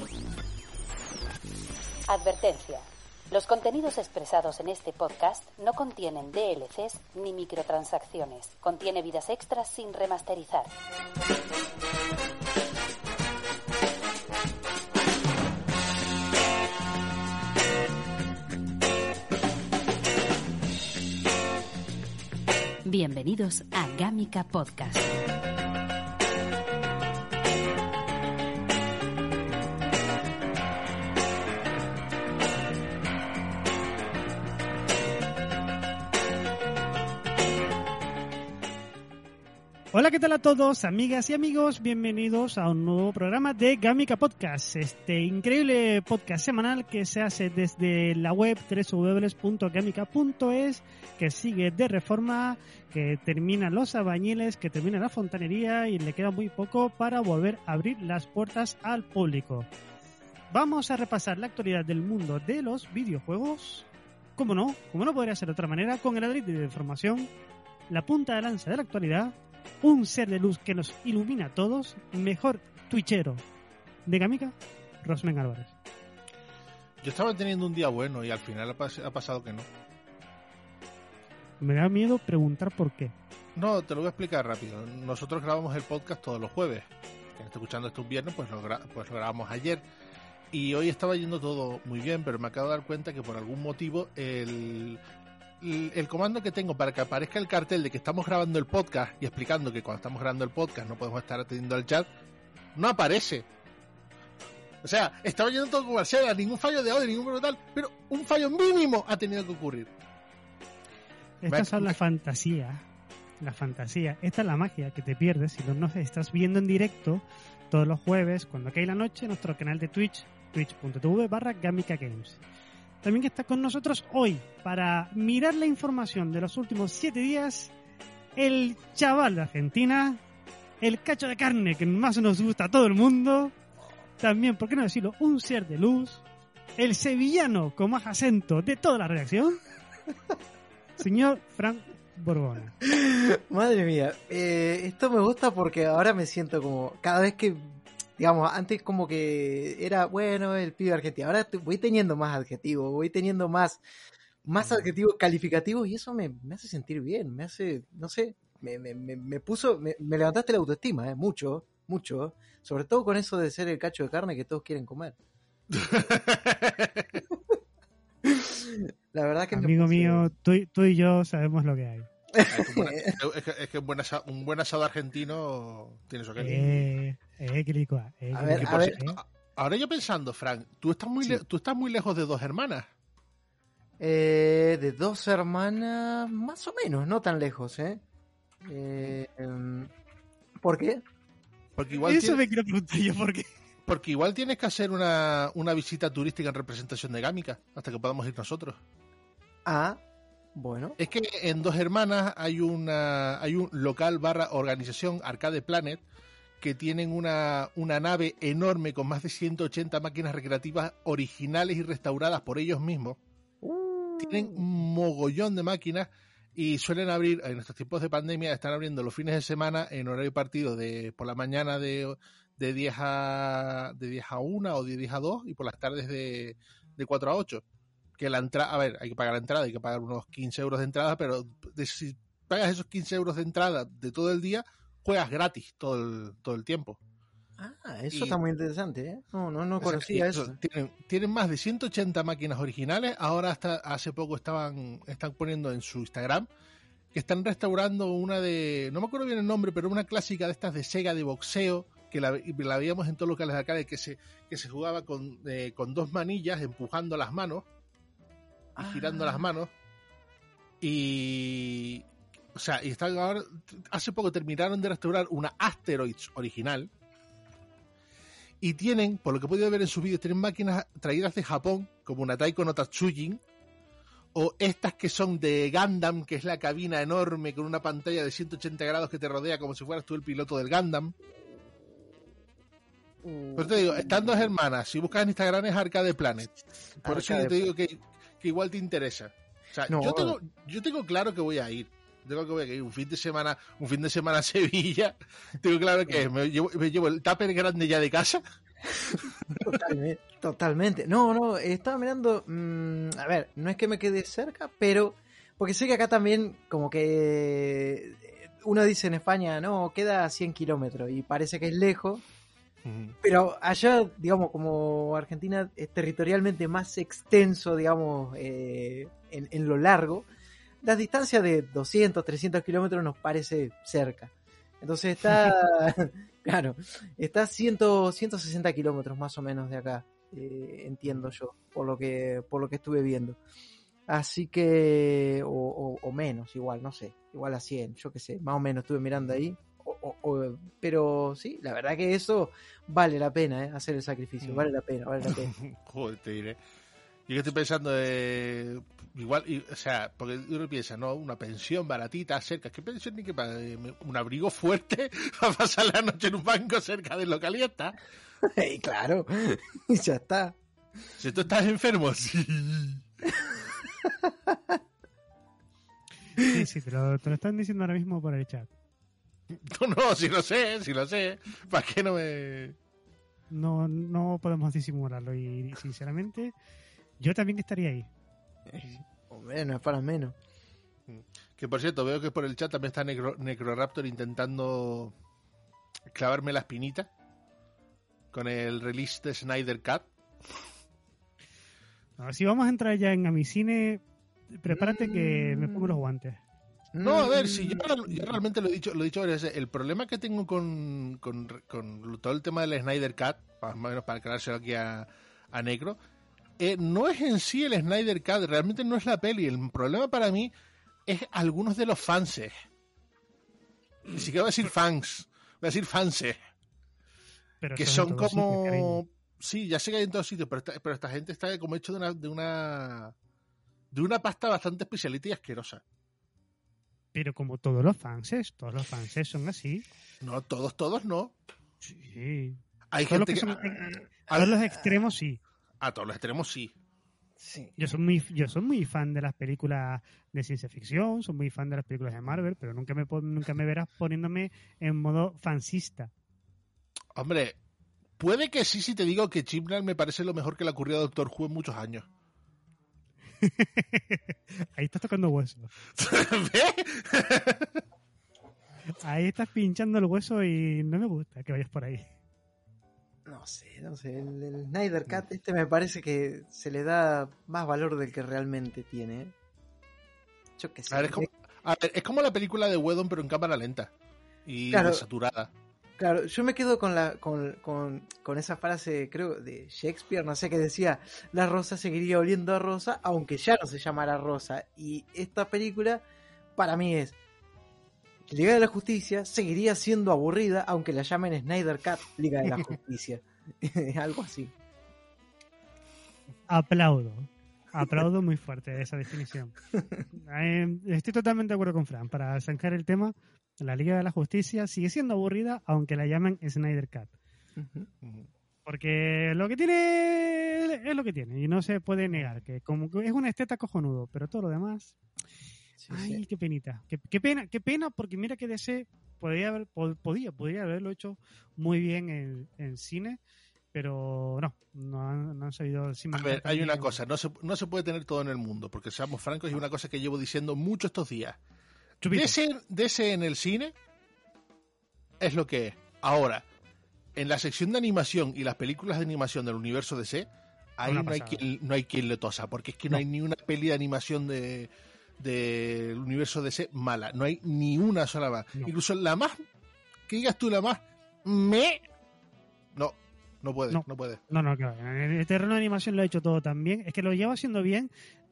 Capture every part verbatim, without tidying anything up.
Advertencia. Los contenidos expresados en este podcast no contienen D L Cs ni microtransacciones. Contiene vidas extras sin remasterizar. Bienvenidos a Gamika Podcast. Hola, ¿qué tal a todos, amigas y amigos? Bienvenidos a un nuevo programa de Gamika Podcast, este increíble podcast semanal que se hace desde la web doble u doble u doble u punto gamika punto es, que sigue de reforma, que termina los albañiles, que termina la fontanería y le queda muy poco para volver a abrir las puertas al público. Vamos a repasar la actualidad del mundo de los videojuegos, como no, como no podría ser de otra manera, con el ladrillo de información, la punta de lanza de la actualidad, un ser de luz que nos ilumina a todos, mejor twitchero de Gamika, Rosmen Álvarez. Yo estaba teniendo un día bueno y al final ha, pas- ha pasado que no. Me da miedo preguntar por qué. No, te lo voy a explicar rápido. Nosotros grabamos el podcast todos los jueves. Quien está escuchando esto un viernes, pues lo, gra- pues lo grabamos ayer. Y hoy estaba yendo todo muy bien, pero me acabo de dar cuenta que por algún motivo el... el comando que tengo para que aparezca el cartel de que estamos grabando el podcast y explicando que cuando estamos grabando el podcast no podemos estar atendiendo al chat, no aparece. O sea, estaba yendo todo como sea, ningún fallo de audio, ningún tal, pero un fallo mínimo ha tenido que ocurrir. Estas son la fantasía, la fantasía. Esta es la magia que te pierdes si no nos estás viendo en directo todos los jueves, cuando cae la noche, en nuestro canal de Twitch, twitch punto tv barra Gamika Games. También que está con nosotros hoy para mirar la información de los últimos siete días, el chaval de Argentina, el cacho de carne que más nos gusta a todo el mundo, también, por qué no decirlo, un ser de luz, el sevillano con más acento de toda la redacción, señor Frank Borbona. Madre mía, eh, esto me gusta porque ahora me siento como, cada vez que, digamos, antes como que era, bueno, el pibe argentino, ahora te- voy teniendo más adjetivos, voy teniendo más, más adjetivos calificativos y eso me, me hace sentir bien, me hace, no sé, me, me, me, me puso, me, me levantaste la autoestima, eh, mucho, mucho, sobre todo con eso de ser el cacho de carne que todos quieren comer. La verdad que me Amigo puse- mío, tú, y- tú y yo sabemos lo que hay. Es que, un buen- es que- es que un, buen asa- un buen asado argentino tiene eso que Eh, eh, que licua, eh, A que ver, licua, Y por ver. cierto, eh. a- ahora yo pensando, Frank, tú estás muy Sí. le- tú estás muy lejos de dos hermanas. Eh, de dos hermanas, más o menos, no tan lejos, ¿eh? eh em, ¿Por qué? Porque igual, Eso tienes, me quiero preguntar yo por qué. porque igual tienes que hacer una, una visita turística en representación de Gamika hasta que podamos ir nosotros. Ah, bueno. Es que en Dos Hermanas hay una hay un local barra organización Arcade Planet que tienen una, una nave enorme con más de ciento ochenta máquinas recreativas originales y restauradas por ellos mismos. Uh, Tienen un mogollón de máquinas y suelen abrir, en estos tiempos de pandemia, están abriendo los fines de semana en horario partido de por la mañana de, de diez a de diez a una o de diez a dos y por las tardes de, de cuatro a ocho. Que la entrada, a ver, hay que pagar la entrada, hay que pagar unos quince euros de entrada, pero de, si pagas esos quince euros de entrada de todo el día, juegas gratis todo el, todo el tiempo. Ah, eso y- está muy interesante, ¿eh? No, no, no O sea, conocía y eso. eso, Tienen, tienen más de ciento ochenta máquinas originales. Ahora hasta hace poco estaban están poniendo en su Instagram que están restaurando una de, no me acuerdo bien el nombre, pero una clásica de estas de Sega de boxeo que la, la veíamos en todos los locales de arcade que se que se jugaba con, eh, con dos manillas empujando las manos y Ah. girando las manos y o sea, y están ahora hace poco terminaron de restaurar una Asteroids original. Y tienen, por lo que he podido ver en sus vídeos, tienen máquinas traídas de Japón, como una Taiko no Tatsujin, o estas que son de Gundam, que es la cabina enorme con una pantalla de ciento ochenta grados que te rodea como si fueras tú el piloto del Gundam. Pero te digo, están Dos Hermanas, si buscas en Instagram es Arcade Planet. Por eso yo te digo que, que igual te interesa. O sea, No. yo, tengo, yo tengo claro que voy a ir. Tengo que voy a ir un fin de semana, un fin de semana a Sevilla. Tengo claro que me llevo, me llevo el tupper grande ya de casa. Totalmente, totalmente. No, no, estaba mirando, mmm, a ver, no es que me quede cerca, pero, porque sé que acá también como que uno dice en España, no, queda a cien kilómetros y parece que es lejos, uh-huh. Pero allá, digamos, como Argentina es territorialmente más extenso, digamos, eh, en, en lo largo, las distancias de doscientos, trescientos kilómetros nos parece cerca. Entonces está, claro, está a ciento sesenta kilómetros más o menos de acá, eh, entiendo yo, por lo que por lo que estuve viendo. Así que, o, o, o menos, igual, no sé, igual a cien, yo qué sé, más o menos estuve mirando ahí. O, o, o, pero sí, la verdad que eso vale la pena, ¿eh? Hacer el sacrificio, vale la pena, vale la pena. Joder, te diré. Yo que estoy pensando, eh, igual, y, o sea, porque uno piensa, no, una pensión baratita cerca, ¿qué pensión ni qué para eh, un abrigo fuerte para pasar la noche en un banco cerca de local y ya está? Hey, claro, ya está. Si tú estás enfermo, sí. Sí, sí, te lo, te lo están diciendo ahora mismo por el chat. No, no, si lo sé, si lo sé. ¿Para qué no me...? No, no podemos disimularlo y, sinceramente, yo también estaría ahí. Eh, hombre, no es para menos. Que por cierto, veo que por el chat también está Necro, Necroraptor intentando clavarme la espinita con el release de Snyder Cut. No, si vamos a entrar ya en Amicine, prepárate mm. que me pongo los guantes. No, a ver, si yo, yo realmente lo he dicho, lo he dicho varias veces, el problema que tengo con, con, con todo el tema del Snyder Cut, más o menos para aclarárselo aquí a, a Necro, eh, no es en sí el Snyder Cut, realmente no es la peli, el problema para mí es algunos de los fanses. Ni siquiera voy a decir fans, voy a decir fanses. Pero que son como... Sitio, sí, ya sé que hay en todos sitios, pero esta, pero esta gente está como hecho de una, de una de una pasta bastante especialita y asquerosa. Pero como todos los fanses, todos los fanses son así. No, todos, todos no. Sí. Hay todos gente que que... son, a, todos los extremos sí. A todos los extremos sí. Sí. Yo soy muy, yo soy muy fan de las películas de ciencia ficción, soy muy fan de las películas de Marvel, pero nunca me nunca me verás poniéndome en modo fansista. Hombre, puede que sí si te digo que Chibnall me parece lo mejor que le ha ocurrido a Doctor Who en muchos años. Ahí estás tocando hueso. Ahí estás pinchando el hueso y no me gusta que vayas por ahí. No sé, no sé. El, el Snyder Cut este me parece que se le da más valor del que realmente tiene. ¿eh? Yo qué sé. A ver, es, como, a ver, es como la película de Whedon, pero en cámara lenta y claro, desaturada. Claro, yo me quedo con la con, con, con esa frase, creo, de Shakespeare, no sé, que decía, la rosa seguiría oliendo a rosa, aunque ya no se llamara rosa. Y esta película, para mí es, Liga de la Justicia seguiría siendo aburrida, aunque la llamen Snyder Cut, Liga de la Justicia. Algo así. Aplaudo. Aplaudo muy fuerte esa definición. Eh, estoy totalmente de acuerdo con Fran. Para zanjar el tema, la Liga de la Justicia sigue siendo aburrida, aunque la llamen Snyder Cut. Uh-huh. Porque lo que tiene es lo que tiene y no se puede negar, que como que es una esteta cojonudo, pero todo lo demás... Sí, ay, sí. Qué penita. Qué, qué pena, qué pena, porque mira que D C podría haber, podía, podría haberlo hecho muy bien en, en cine, pero no, no han, no han sabido... A ver, hay una cosa, no se, no se puede tener todo en el mundo, porque seamos francos, es una cosa que llevo diciendo mucho estos días. D C, D C en el cine es lo que es. Ahora, en la sección de animación y las películas de animación del universo D C, ahí no hay, quien, no hay quien le tosa, porque es que no, no hay ni una peli de animación de del universo D C mala, no hay ni una sola más. No. Incluso la más, que digas tú la más, me... No, no puede, no, no puede. No, no, claro. En el terreno de animación lo ha hecho todo tan bien. Es que lo lleva haciendo bien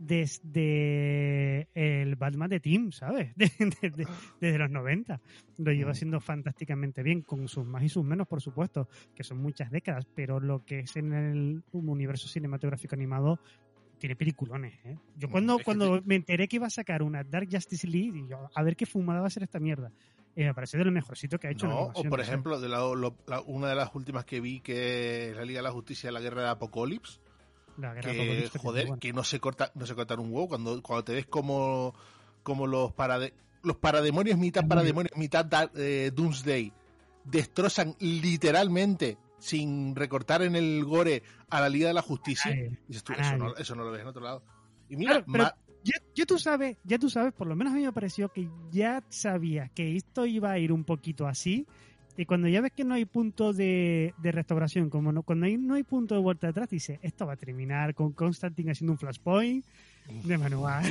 desde el Batman de Tim, ¿sabes? De, de, de, desde los noventa. Lo lleva haciendo fantásticamente bien, con sus más y sus menos, por supuesto, que son muchas décadas, pero lo que es en el universo cinematográfico animado tiene peliculones, ¿eh? Yo cuando, es cuando te... me enteré que iba a sacar una Dark Justice League, y yo, a ver qué fumada va a ser esta mierda. Eh, me parece de lo mejorcito que ha hecho. No, o por ejemplo, de la, lo, la, una de las últimas que vi, que es la Liga de la Justicia, la Guerra de Apocalipsis. La Guerra que, de Apocalipsis. Joder, que, que no se corta, no se cortan un huevo. Cuando, cuando te ves como, como los, parade, los parademonios, mitad parademonios, mitad da, eh, Doomsday, destrozan literalmente sin recortar en el gore a la Liga de la Justicia. Ay, Dices tú, eso no, eso no lo ves en otro lado. Y mira, claro, pero ma- ya, ya tú sabes, ya tú sabes, por lo menos a mí me pareció que ya sabías que esto iba a ir un poquito así. Y cuando ya ves que no hay punto de, de restauración, como no, cuando hay, no hay punto de vuelta atrás, dices, esto va a terminar con Constantine haciendo un flashpoint de manual.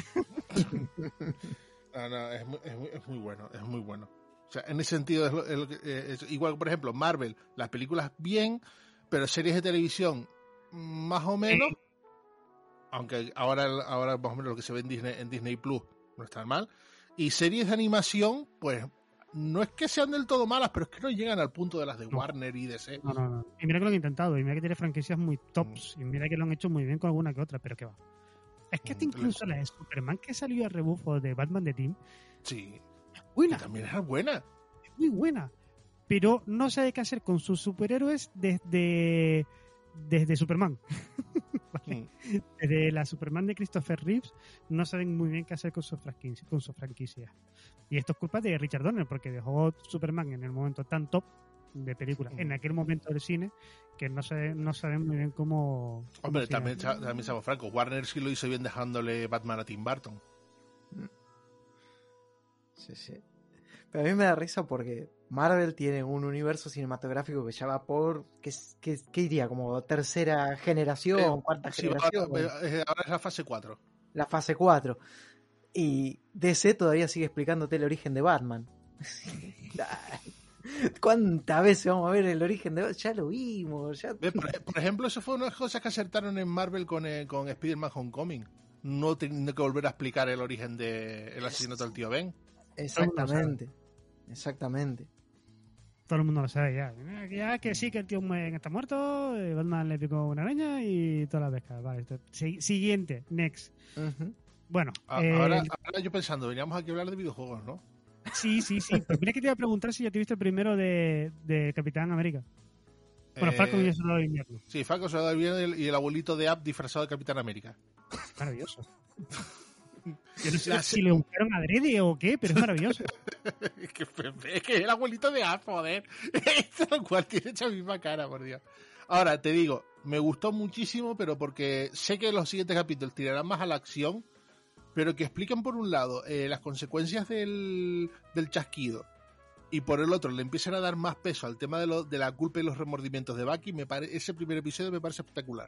no, no, es, muy, es, muy, es muy bueno, es muy bueno. O sea, en ese sentido, es, lo, es, lo que, eh, es igual, por ejemplo, Marvel, las películas bien, pero series de televisión más o menos, sí. Aunque ahora, ahora más o menos lo que se ve en Disney, en Disney Plus no está mal. Y series de animación, pues no es que sean del todo malas, pero es que no llegan al punto de las de no. Warner y D C. No, no, no. Y mira que lo han intentado, y mira que tiene franquicias muy tops, mm. y mira que lo han hecho muy bien con alguna que otra, pero que va. Es que hasta mm, incluso la de Superman que salió a rebufo de Batman de Team. Sí. Buena. También era buena. Es muy buena. Pero no sabe qué hacer con sus superhéroes desde, desde Superman. ¿Vale? Mm. Desde la Superman de Christopher Reeves no saben muy bien qué hacer con su franquicia, con su franquicia. Y esto es culpa de Richard Donner, porque dejó Superman en el momento tan top de película, mm. en aquel momento del cine, que no, sabe, no saben muy bien cómo... Hombre, cómo también, también seamos francos, Warner sí lo hizo bien dejándole Batman a Tim Burton. Sí, sí. Pero a mí me da risa porque Marvel tiene un universo cinematográfico que ya va por, ¿qué, qué, qué diría? Como tercera generación, eh, cuarta sí, generación. Ahora, ahora es la fase cuatro. La fase cuatro. Y D C todavía sigue explicándote el origen de Batman. ¿Cuántas veces vamos a ver el origen de Batman? Ya lo vimos. Ya... Por, por ejemplo, eso fue una de las cosas que acertaron en Marvel con, eh, con Spider-Man Homecoming. No teniendo que volver a explicar el origen del asesinato del tío Ben. Exactamente. Exactamente. Todo el mundo lo sabe ya. Ya que sí, que el tío está muerto, Batman le picó una araña y toda la pesca. Vale, esto. Siguiente, next. Uh-huh. Bueno. A, eh, ahora, ahora yo pensando, veníamos aquí a hablar de videojuegos, ¿no? Sí, sí, sí. Pero mira que te iba a preguntar si ya te viste el primero de, de Capitán América. Bueno, eh, Falcon y el Soldado de Invierno. Sí, Falcon, Soldado de Invierno y el abuelito de App disfrazado de Capitán América. Maravilloso. Yo no sé la... si le buscaron adrede o qué, pero es maravilloso. es, que, es que el abuelito de App, joder. Es lo cual tiene esa misma cara, por Dios. Ahora, te digo, me gustó muchísimo, pero porque sé que los siguientes capítulos tirarán más a la acción, pero que expliquen por un lado eh, las consecuencias del, del chasquido y por el otro le empiezan a dar más peso al tema de, lo, de la culpa y los remordimientos de Bucky. Me pare, ese primer episodio me parece espectacular.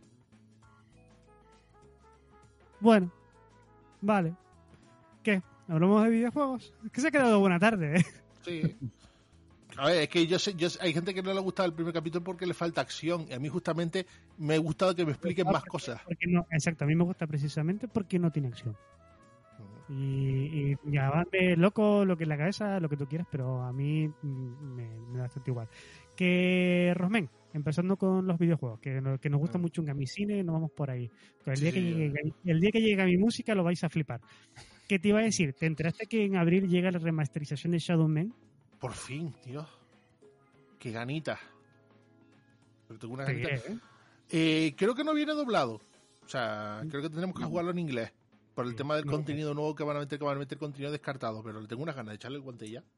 Bueno, vale. ¿Qué? ¿Hablamos de videojuegos? Es que se ha quedado buena tarde, ¿eh? Sí. A ver, es que yo sé, yo sé, hay gente que no le ha gustado el primer capítulo porque le falta acción. Y a mí justamente me ha gustado que me expliquen no, más porque, cosas. Porque no, exacto, a mí me gusta precisamente porque no tiene acción. Uh-huh. Y, y ya va de loco lo que es la cabeza, lo que tú quieras, pero a mí me, me da bastante igual. Que Rosmen, empezando con los videojuegos, que, no, que nos gusta uh-huh. mucho un Gamicine, nos vamos por ahí. Pero el, sí, día que llegue, el día que llegue a mi música lo vais a flipar. ¿Qué te iba a decir? ¿Te enteraste que en abril llega la remasterización de Shadow Man? Por fin, tío. Qué ganita. Pero tengo una ganita. Sí, ¿eh? Eh, creo que no viene doblado. O sea, creo que tendremos que jugarlo en inglés. Por el tema del no. contenido nuevo que van a meter, que van a meter contenido descartado. Pero le tengo unas ganas de echarle el guante ya.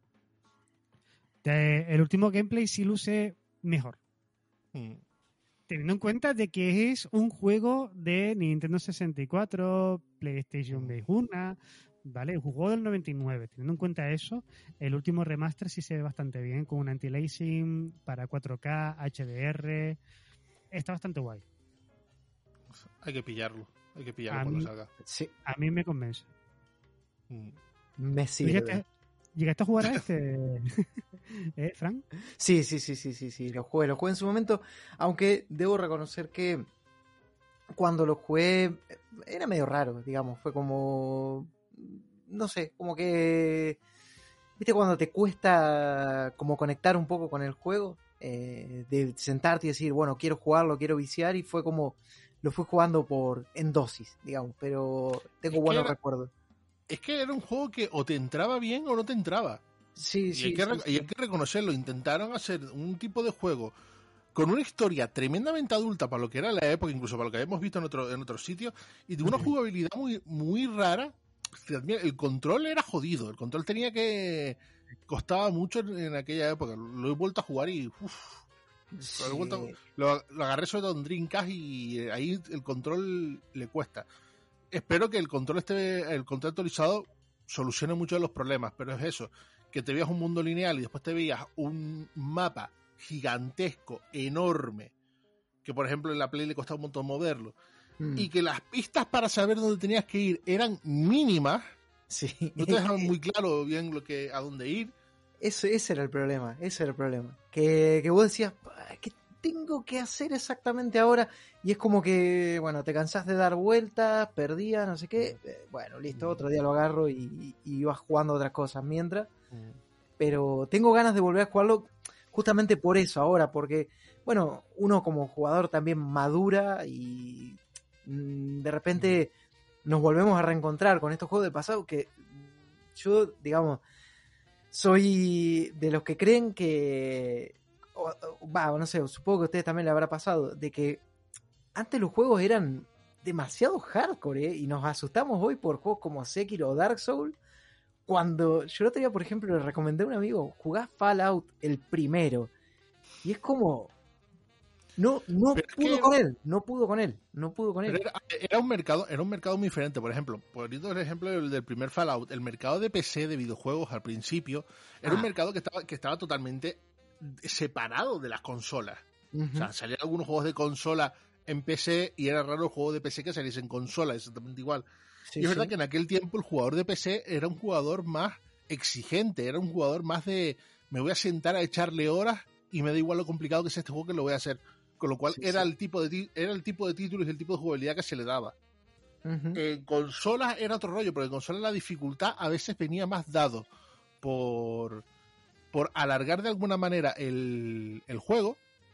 El último gameplay sí luce mejor. Hmm. Teniendo en cuenta de que es un juego de Nintendo sesenta y cuatro, PlayStation veintiuno, ¿vale? Un juego del noventa y nueve. Teniendo en cuenta eso, el último remaster sí se ve bastante bien, con un anti-aliasing para cuatro K, H D R. Está bastante guay. Hay que pillarlo. Hay que pillarlo cuando salga. Sí. A mí me convence. Mm. Me sirve. ¿Llegaste, ¿Llegaste a jugar a este, ¿eh, Frank? Sí, sí, sí, sí, sí, sí. Lo jugué, lo jugué en su momento, aunque debo reconocer que cuando lo jugué era medio raro, digamos. Fue como... no sé, como que... ¿Viste cuando te cuesta como conectar un poco con el juego? Eh, de sentarte y decir, bueno, quiero jugarlo, quiero viciar, y fue como... lo fui jugando por en dosis, digamos, pero tengo es buenos era, recuerdos. Es que era un juego que o te entraba bien o no te entraba. Sí, y sí, hay que, sí, y sí. hay que reconocerlo. Intentaron hacer un tipo de juego con una historia tremendamente adulta para lo que era la época, incluso para lo que habíamos visto en otro, en otros sitios, y de una uh-huh. jugabilidad muy, muy rara. El control era jodido. El control tenía que... costaba mucho en aquella época. Lo he vuelto a jugar y... Uf, Sí. Lo, vuelto, lo, lo agarré sobre todo en Dreamcast y ahí el control le cuesta. Espero que el control este, el control actualizado solucione muchos de los problemas, pero es eso, que te veas un mundo lineal y después te veas un mapa gigantesco, enorme, que por ejemplo en la Play le costaba un montón moverlo, mm. y que las pistas para saber dónde tenías que ir eran mínimas, sí. No te dejaban muy claro bien lo que, a dónde ir. Eso, ese era el problema, ese era el problema. Que, que vos decías, ¿qué tengo que hacer exactamente ahora? Y es como que, bueno, te cansás de dar vueltas, perdías, no sé qué. Eh, bueno, listo, otro día lo agarro y, y, y vas jugando otras cosas mientras. Mm. Pero tengo ganas de volver a jugarlo justamente por eso ahora, porque, bueno, uno como jugador también madura y mm, de repente nos volvemos a reencontrar con estos juegos del pasado que yo, digamos, soy de los que creen que, va, no sé, supongo que a ustedes también les habrá pasado, de que antes los juegos eran demasiado hardcore, ¿eh? Y nos asustamos hoy por juegos como Sekiro o Dark Souls, cuando yo el otro día, por ejemplo, le recomendé a un amigo, jugá Fallout el primero, y es como... No, no pudo que, con él, no pudo con él, no pudo con él. Era, era un mercado, era un mercado muy diferente, por ejemplo, poniendo el ejemplo del, del primer Fallout, el mercado de P C de videojuegos al principio era ah. un mercado que estaba, que estaba totalmente separado de las consolas. Uh-huh. O sea, salían algunos juegos de consola en P C y era raro el juego de P C que saliese en consola, exactamente igual. Sí, y es sí. verdad que en aquel tiempo el jugador de P C era un jugador más exigente, era un jugador más de me voy a sentar a echarle horas y me da igual lo complicado que sea este juego que lo voy a hacer. Con lo cual sí, era, sí. El tipo de, era el tipo de títulos y el tipo de jugabilidad que se le daba. Uh-huh. En consolas era otro rollo, porque en consolas la dificultad a veces venía más dado por, por alargar de alguna manera el, el juego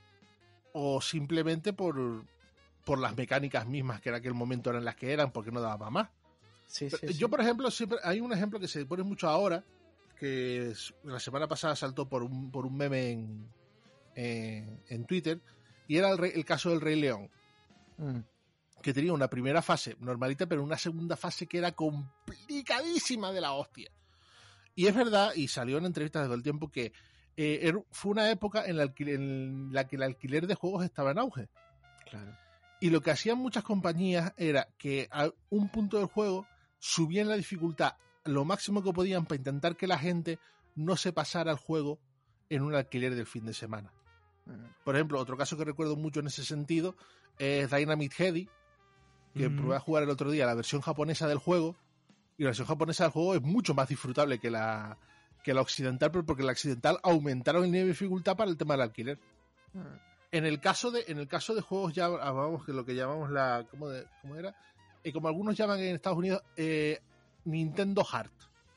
o simplemente por, por las mecánicas mismas que en aquel momento eran las que eran, porque no daba más. Sí, sí, Yo, sí. por ejemplo, siempre hay un ejemplo que se pone mucho ahora, que la semana pasada saltó por un, por un meme en, en, en Twitter, y era el, rey, el caso del Rey León, mm. que tenía una primera fase normalita, pero una segunda fase que era complicadísima de la hostia. Y es verdad, y salió en entrevistas de todo el tiempo, que eh, era, fue una época en la, en la que el alquiler de juegos estaba en auge. Claro. Y lo que hacían muchas compañías era que a un punto del juego subían la dificultad lo máximo que podían para intentar que la gente no se pasara al juego en un alquiler del fin de semana. Por ejemplo, otro caso que recuerdo mucho en ese sentido es Dynamite Headdy, que mm. probé a jugar el otro día la versión japonesa del juego, y la versión japonesa del juego es mucho más disfrutable que la, que la occidental, pero porque la occidental aumentaron el nivel de dificultad para el tema del alquiler. Mm. En el caso de en el caso de juegos ya vamos que lo que llamamos la ¿cómo, de, cómo era? Eh, como algunos llaman en Estados Unidos eh, Nintendo Heart.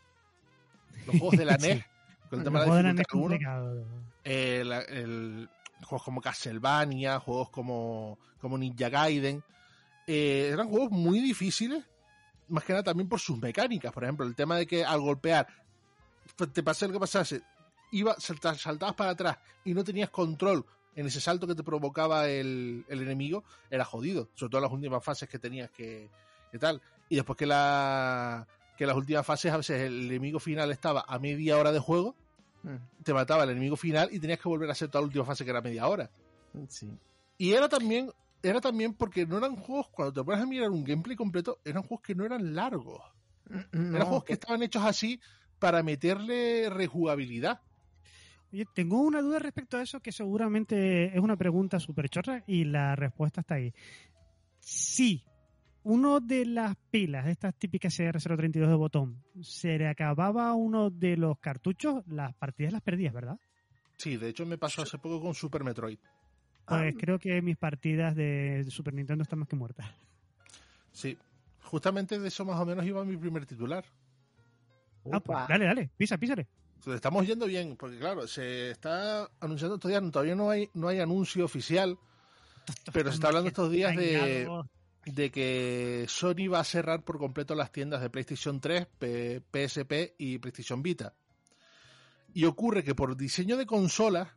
Los juegos de la sí. N E S con el tema de la dificultad eh, la, el juegos como Castlevania, juegos como, como Ninja Gaiden, eh, eran juegos muy difíciles, más que nada también por sus mecánicas. Por ejemplo, el tema de que al golpear te pasase lo que pasase, iba, saltabas, saltabas para atrás y no tenías control en ese salto que te provocaba el, el enemigo, era jodido, sobre todo en las últimas fases que tenías que, que tal. Y después que la que las últimas fases a veces el enemigo final estaba a media hora de juego, te mataba el enemigo final y tenías que volver a hacer toda la última fase que era media hora. Sí. Y era también era también porque no eran juegos, cuando te pones a mirar un gameplay completo, eran juegos que no eran largos. No, eran juegos que estaban hechos así para meterle rejugabilidad. Oye, tengo una duda respecto a eso que seguramente es una pregunta súper chorra y la respuesta está ahí. Sí, uno de las pilas, estas típicas C R cero treinta y dos de botón, se le acababa uno de los cartuchos, las partidas las perdías, ¿verdad? Sí, de hecho me pasó hace poco con Super Metroid. Pues ah. creo que mis partidas de Super Nintendo están más que muertas. Sí, justamente de eso más o menos iba mi primer titular. Ah, pues, dale, dale, pisa, písale. Estamos yendo bien, porque claro, se está anunciando todavía, todavía no hay, no hay anuncio oficial, pero se está hablando estos días de... de que Sony va a cerrar por completo las tiendas de PlayStation tres, P S P y PlayStation Vita. Y ocurre que por diseño de consolas,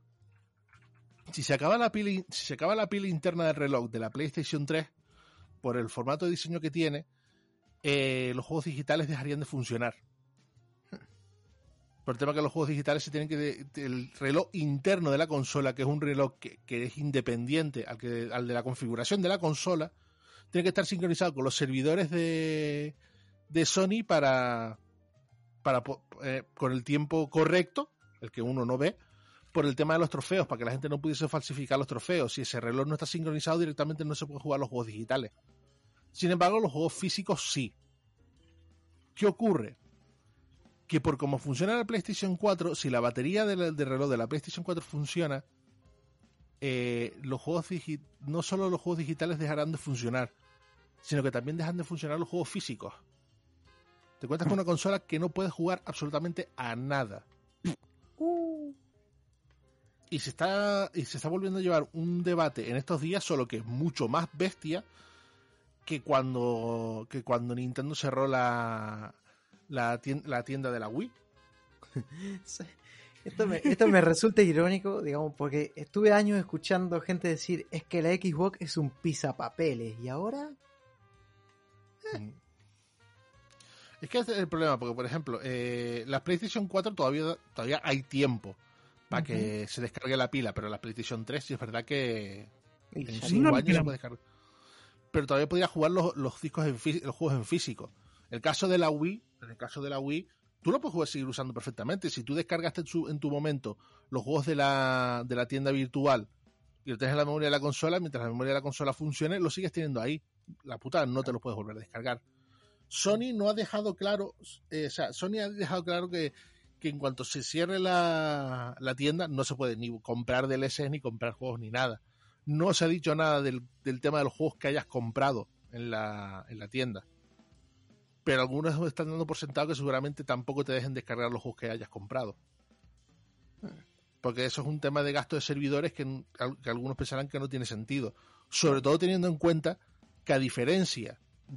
si se acaba la pila, si se acaba la pila interna del reloj de la PlayStation tres, por el formato de diseño que tiene, eh, los juegos digitales dejarían de funcionar. Por el tema que los juegos digitales se tienen que... El reloj interno de la consola, que es un reloj que, que es independiente al, que, al de la configuración de la consola, tiene que estar sincronizado con los servidores de, de Sony para, para eh, con el tiempo correcto, el que uno no ve, por el tema de los trofeos, para que la gente no pudiese falsificar los trofeos. Si ese reloj no está sincronizado, directamente no se puede jugar los juegos digitales. Sin embargo, los juegos físicos sí. ¿Qué ocurre? Que por cómo funciona la PlayStation cuatro, si la batería del, del reloj de la PlayStation cuatro funciona, eh, los juegos digi- no solo los juegos digitales dejarán de funcionar, sino que también dejan de funcionar los juegos físicos. Te cuentas con una consola que no puedes jugar absolutamente a nada. Uh. Y se está y se está volviendo a llevar un debate en estos días, solo que es mucho más bestia que cuando que cuando Nintendo cerró la la tienda, la tienda de la Wii. Esto me, esto me resulta irónico, digamos, porque estuve años escuchando gente decir es que la Xbox es un pisapapeles y ahora eh. Es que ese es el problema, porque por ejemplo eh, la PlayStation cuatro todavía todavía hay tiempo para uh-huh. que se descargue la pila, pero la PlayStation tres sí es verdad que en cinco no años se puede descargar, pero todavía podría jugar los, los discos en fí- los juegos en físico. El caso de la Wii, en el caso de la Wii, tú lo puedes jugar, seguir usando perfectamente. Si tú descargaste en, su, en tu momento los juegos de la, de la tienda virtual y lo tienes en la memoria de la consola, mientras la memoria de la consola funcione, lo sigues teniendo ahí. La puta, no te lo puedes volver a descargar. Sony no ha dejado claro, eh, o sea, Sony ha dejado claro que, que en cuanto se cierre la, la tienda, no se puede ni comprar D L C ni comprar juegos ni nada. No se ha dicho nada del, del tema de los juegos que hayas comprado en la, en la tienda. Pero algunos están dando por sentado que seguramente tampoco te dejen descargar los juegos que hayas comprado. Porque eso es un tema de gasto de servidores que, que algunos pensarán que no tiene sentido. Sobre todo teniendo en cuenta que a diferencia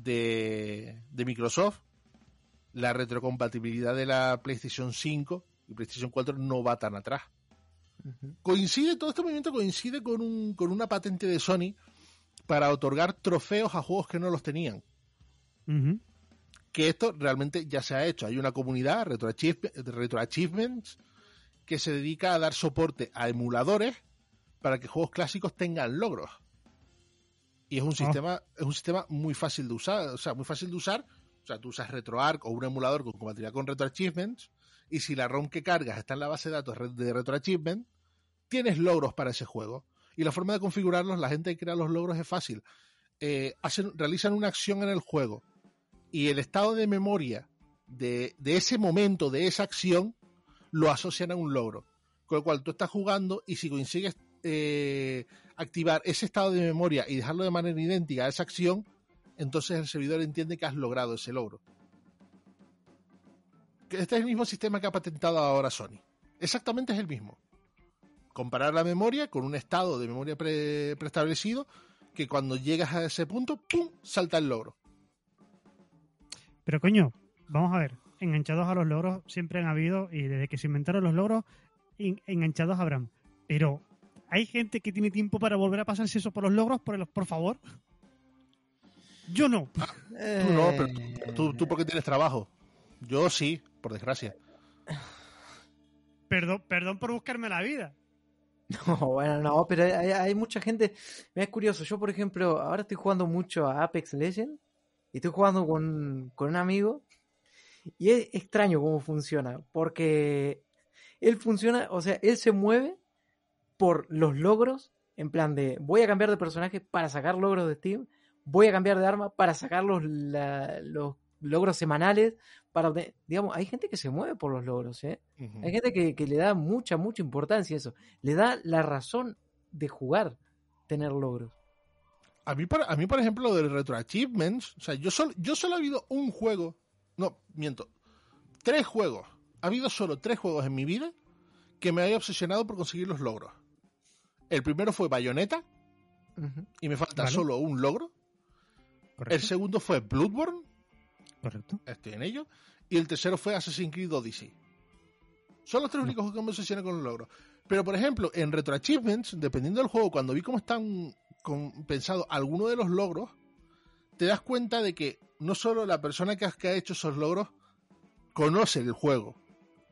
de, de Microsoft, la retrocompatibilidad de la PlayStation cinco y PlayStation cuatro no va tan atrás. Uh-huh. Coincide, todo este movimiento coincide con, un, con una patente de Sony para otorgar trofeos a juegos que no los tenían. Uh-huh. Que esto realmente ya se ha hecho. Hay una comunidad, Retro, Achieve, Retro Achievements, que se dedica a dar soporte a emuladores para que juegos clásicos tengan logros. Y es un oh. sistema es un sistema muy fácil de usar. O sea, muy fácil de usar. O sea, tú usas RetroArch o un emulador con compatibilidad con Retro Achievements, y si la ROM que cargas está en la base de datos de Retro Achievement, tienes logros para ese juego. Y la forma de configurarlos, la gente que crea los logros es fácil. Eh, hacen, realizan una acción en el juego, y el estado de memoria de, de ese momento, de esa acción, lo asocian a un logro. Con lo cual tú estás jugando y si consigues eh, activar ese estado de memoria y dejarlo de manera idéntica a esa acción, entonces el servidor entiende que has logrado ese logro. Este es el mismo sistema que ha patentado ahora Sony. Exactamente es el mismo. Comparar la memoria con un estado de memoria pre, preestablecido, que cuando llegas a ese punto, ¡pum!, salta el logro. Pero coño, vamos a ver, enganchados a los logros siempre han habido, y desde que se inventaron los logros, en, enganchados habrán. Pero, ¿hay gente que tiene tiempo para volver a pasarse eso por los logros, por, el, por favor? Yo no. Ah, tú no, pero tú, tú porque tienes trabajo. Yo sí, por desgracia. Perdón, perdón por buscarme la vida. No, bueno, no, pero hay, hay mucha gente. Es curioso, yo por ejemplo, ahora estoy jugando mucho a Apex Legends. Y estoy jugando con, con un amigo y es extraño cómo funciona, porque él funciona, o sea, él se mueve por los logros, en plan de voy a cambiar de personaje para sacar logros de Steam, voy a cambiar de arma para sacar los, la, los logros semanales, para, digamos, hay gente que se mueve por los logros, ¿eh? Uh-huh. Hay gente que, que le da mucha, mucha importancia a eso, le da la razón de jugar, tener logros. A mí, por, a mí, por ejemplo, lo del Retro Achievements, o sea, yo solo, yo solo he habido un juego, no, miento, tres juegos. Ha habido solo tres juegos en mi vida que me haya obsesionado por conseguir los logros. El primero fue Bayonetta, uh-huh. y me falta vale. solo un logro. Correcto. El segundo fue Bloodborne. Correcto. Estoy en ello. Y el tercero fue Assassin's Creed Odyssey. Son los tres únicos juegos que me obsesionan con los logros. Pero, por ejemplo, en Retro Achievements, dependiendo del juego, cuando vi cómo están con, pensado alguno de los logros, te das cuenta de que no solo la persona que, has, que ha hecho esos logros conoce el juego,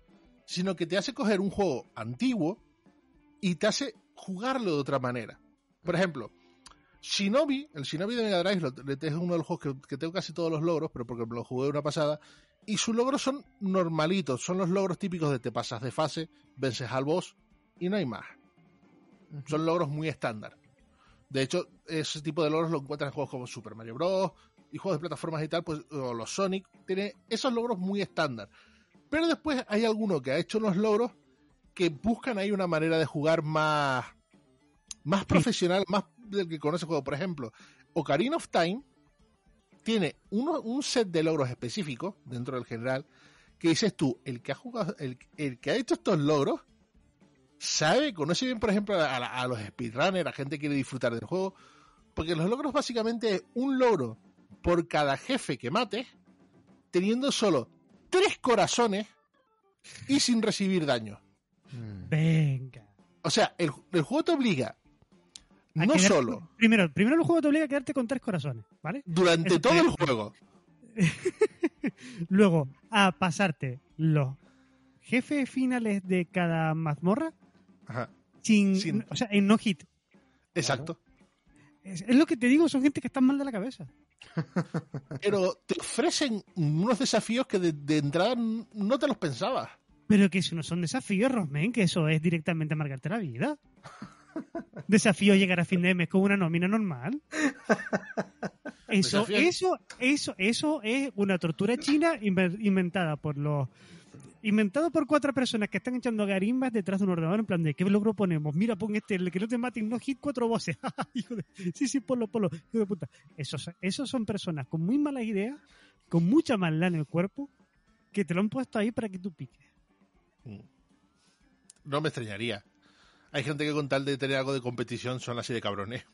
sino que te hace coger un juego antiguo y te hace jugarlo de otra manera. Por ejemplo, Shinobi, el Shinobi de Mega Drive, lo, es uno de los juegos que, que tengo casi todos los logros, pero porque me lo jugué una pasada, y sus logros son normalitos, son los logros típicos de te pasas de fase, vences al boss y no hay más. Uh-huh. Son logros muy estándar. De hecho, ese tipo de logros lo encuentras en juegos como Super Mario Bros. Y juegos de plataformas y tal, pues, o los Sonic, tiene esos logros muy estándar. Pero después hay alguno que ha hecho unos logros que buscan ahí una manera de jugar más, más profesional, más del que conoce el juego. Por ejemplo, Ocarina of Time tiene uno, un set de logros específicos dentro del general que dices tú, el que ha jugado, el, el que ha hecho estos logros sabe, conoce bien, por ejemplo, a, a, a los speedrunners, a gente que quiere disfrutar del juego, porque los logros básicamente es un logro por cada jefe que mates, teniendo solo tres corazones y sin recibir daño. Venga. O sea, el, el juego te obliga a no quedarte, solo... Primero, primero el juego te obliga a quedarte con tres corazones, ¿vale? Durante Eso todo te... el juego. Luego, a pasarte los jefes finales de cada mazmorra. Ajá. Sin, Sin... O sea, en no hit. Exacto. Es, es lo que te digo, son gente que están mal de la cabeza. Pero te ofrecen unos desafíos que de, de entrada no te los pensabas. Pero que eso no son desafíos, Rosmen, que eso es directamente marcarte la vida. Desafío llegar a fin de mes con una nómina normal. Eso, Desafío... eso, eso, eso es una tortura china inventada por los inventado por cuatro personas que están echando garimbas detrás de un ordenador en plan de ¿qué logro ponemos? Mira, pon este, el que no te maten, no hit cuatro voces. Hijo de... Sí, sí, ponlo, ponlo. Hijo de puta. Esos, esos son personas con muy malas ideas, con mucha maldad en el cuerpo, que te lo han puesto ahí para que tú piques. No me extrañaría. Hay gente que con tal de tener algo de competición son así de cabrones.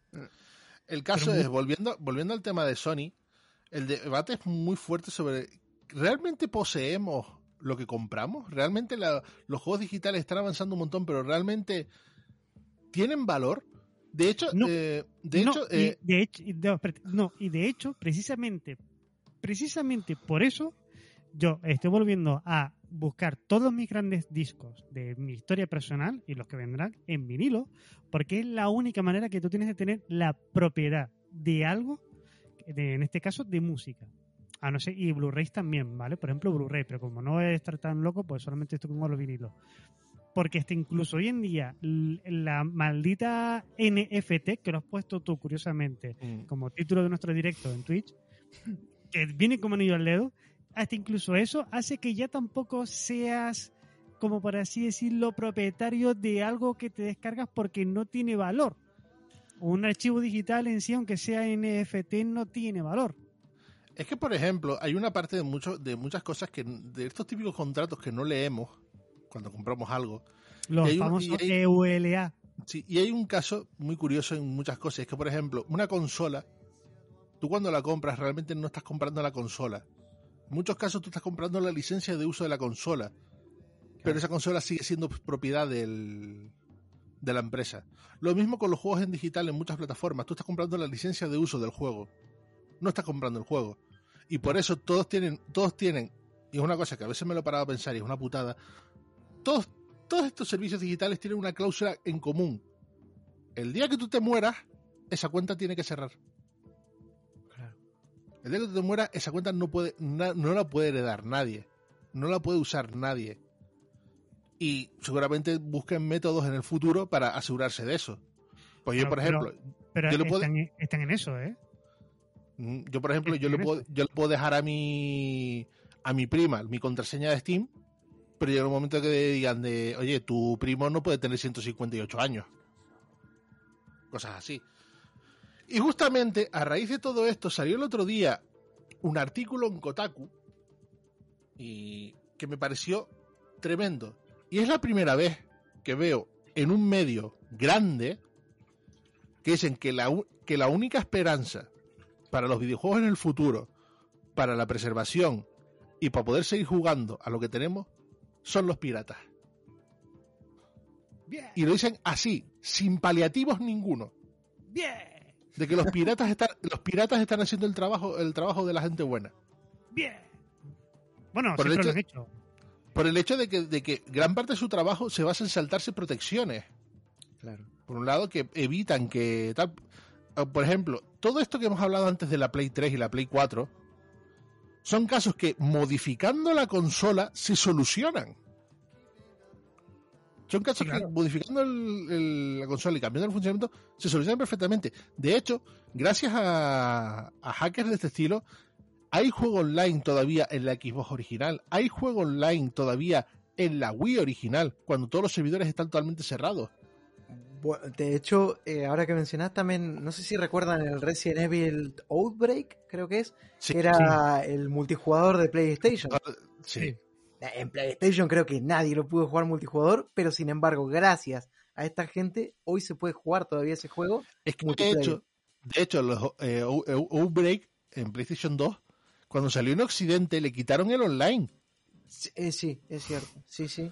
El caso Pero... es, volviendo, volviendo al tema de Sony, el debate es muy fuerte sobre ¿realmente poseemos lo que compramos? ¿Realmente la, los juegos digitales están avanzando un montón, pero realmente tienen valor? De hecho, no, eh, de, no, hecho, y eh, de hecho, no, no, y de hecho, precisamente, precisamente por eso, yo estoy volviendo a buscar todos mis grandes discos de mi historia personal y los que vendrán en vinilo, porque es la única manera que tú tienes de tener la propiedad de algo, de, en este caso, de música. Ah, no sé, y Blu-rays también, ¿vale? Por ejemplo, Blu-ray, pero como no voy a estar tan loco, pues solamente estoy con los vinilos. Porque este, incluso hoy en día, la maldita N F T que lo has puesto tú, curiosamente, mm. como título de nuestro directo en Twitch, que viene como anillo al dedo, hasta incluso eso hace que ya tampoco seas, como por así decirlo, propietario de algo que te descargas porque no tiene valor. Un archivo digital en sí, aunque sea N F T, no tiene valor. Es que, por ejemplo, hay una parte de, mucho, de muchas cosas que de estos típicos contratos que no leemos cuando compramos algo. Los famosos hay, E U L A. Sí, y hay un caso muy curioso en muchas cosas. Es que, por ejemplo, una consola, tú cuando la compras realmente no estás comprando la consola. En muchos casos tú estás comprando la licencia de uso de la consola. Claro. Pero esa consola sigue siendo propiedad del, de la empresa. Lo mismo con los juegos en digital en muchas plataformas. Tú estás comprando la licencia de uso del juego. No estás comprando el juego. Y por eso todos tienen, todos tienen, y es una cosa que a veces me lo he parado a pensar y es una putada, todos, todos estos servicios digitales tienen una cláusula en común. El día que tú te mueras, esa cuenta tiene que cerrar. Claro. El día que tú te mueras, esa cuenta no puede, no, no la puede heredar nadie. No la puede usar nadie. Y seguramente busquen métodos en el futuro para asegurarse de eso. Pues yo, no, por pero, ejemplo... Pero yo están, puedo... están en eso, ¿eh? Yo, por ejemplo, yo le, puedo, yo le puedo dejar a mi a mi prima mi contraseña de Steam, pero llega un momento que digan de, oye, tu primo no puede tener ciento cincuenta y ocho años. Cosas así. Y justamente a raíz de todo esto salió el otro día un artículo en Kotaku y que me pareció tremendo. Y es la primera vez que veo en un medio grande que dicen que la, que la única esperanza para los videojuegos en el futuro, para la preservación y para poder seguir jugando a lo que tenemos, son los piratas. Bien. Y lo dicen así, sin paliativos ninguno. Bien. De que los piratas están, los piratas están haciendo el trabajo, el trabajo de la gente buena. Bien. Bueno, por siempre hecho, lo han hecho. por el hecho de que, de que gran parte de su trabajo se basa en saltarse protecciones. Claro. Por un lado, que evitan que tal. Por ejemplo, todo esto que hemos hablado antes de la Play tres y la Play cuatro son casos que, modificando la consola, se solucionan. Son casos sí, claro. que, modificando el, el, la consola y cambiando el funcionamiento, se solucionan perfectamente. De hecho, gracias a, a hackers de este estilo, hay juego online todavía en la Xbox original, hay juego online todavía en la Wii original, cuando todos los servidores están totalmente cerrados. Bueno, de hecho, eh, ahora que mencionás también, no sé si recuerdan el Resident Evil Outbreak, creo que es, sí, que era sí. el multijugador de PlayStation. Sí. En PlayStation creo que nadie lo pudo jugar multijugador, pero sin embargo, gracias a esta gente, hoy se puede jugar todavía ese juego. Es que de hecho, de hecho, los eh, Outbreak en PlayStation dos, cuando salió en Occidente, le quitaron el online. Sí, eh, sí es cierto, sí, sí.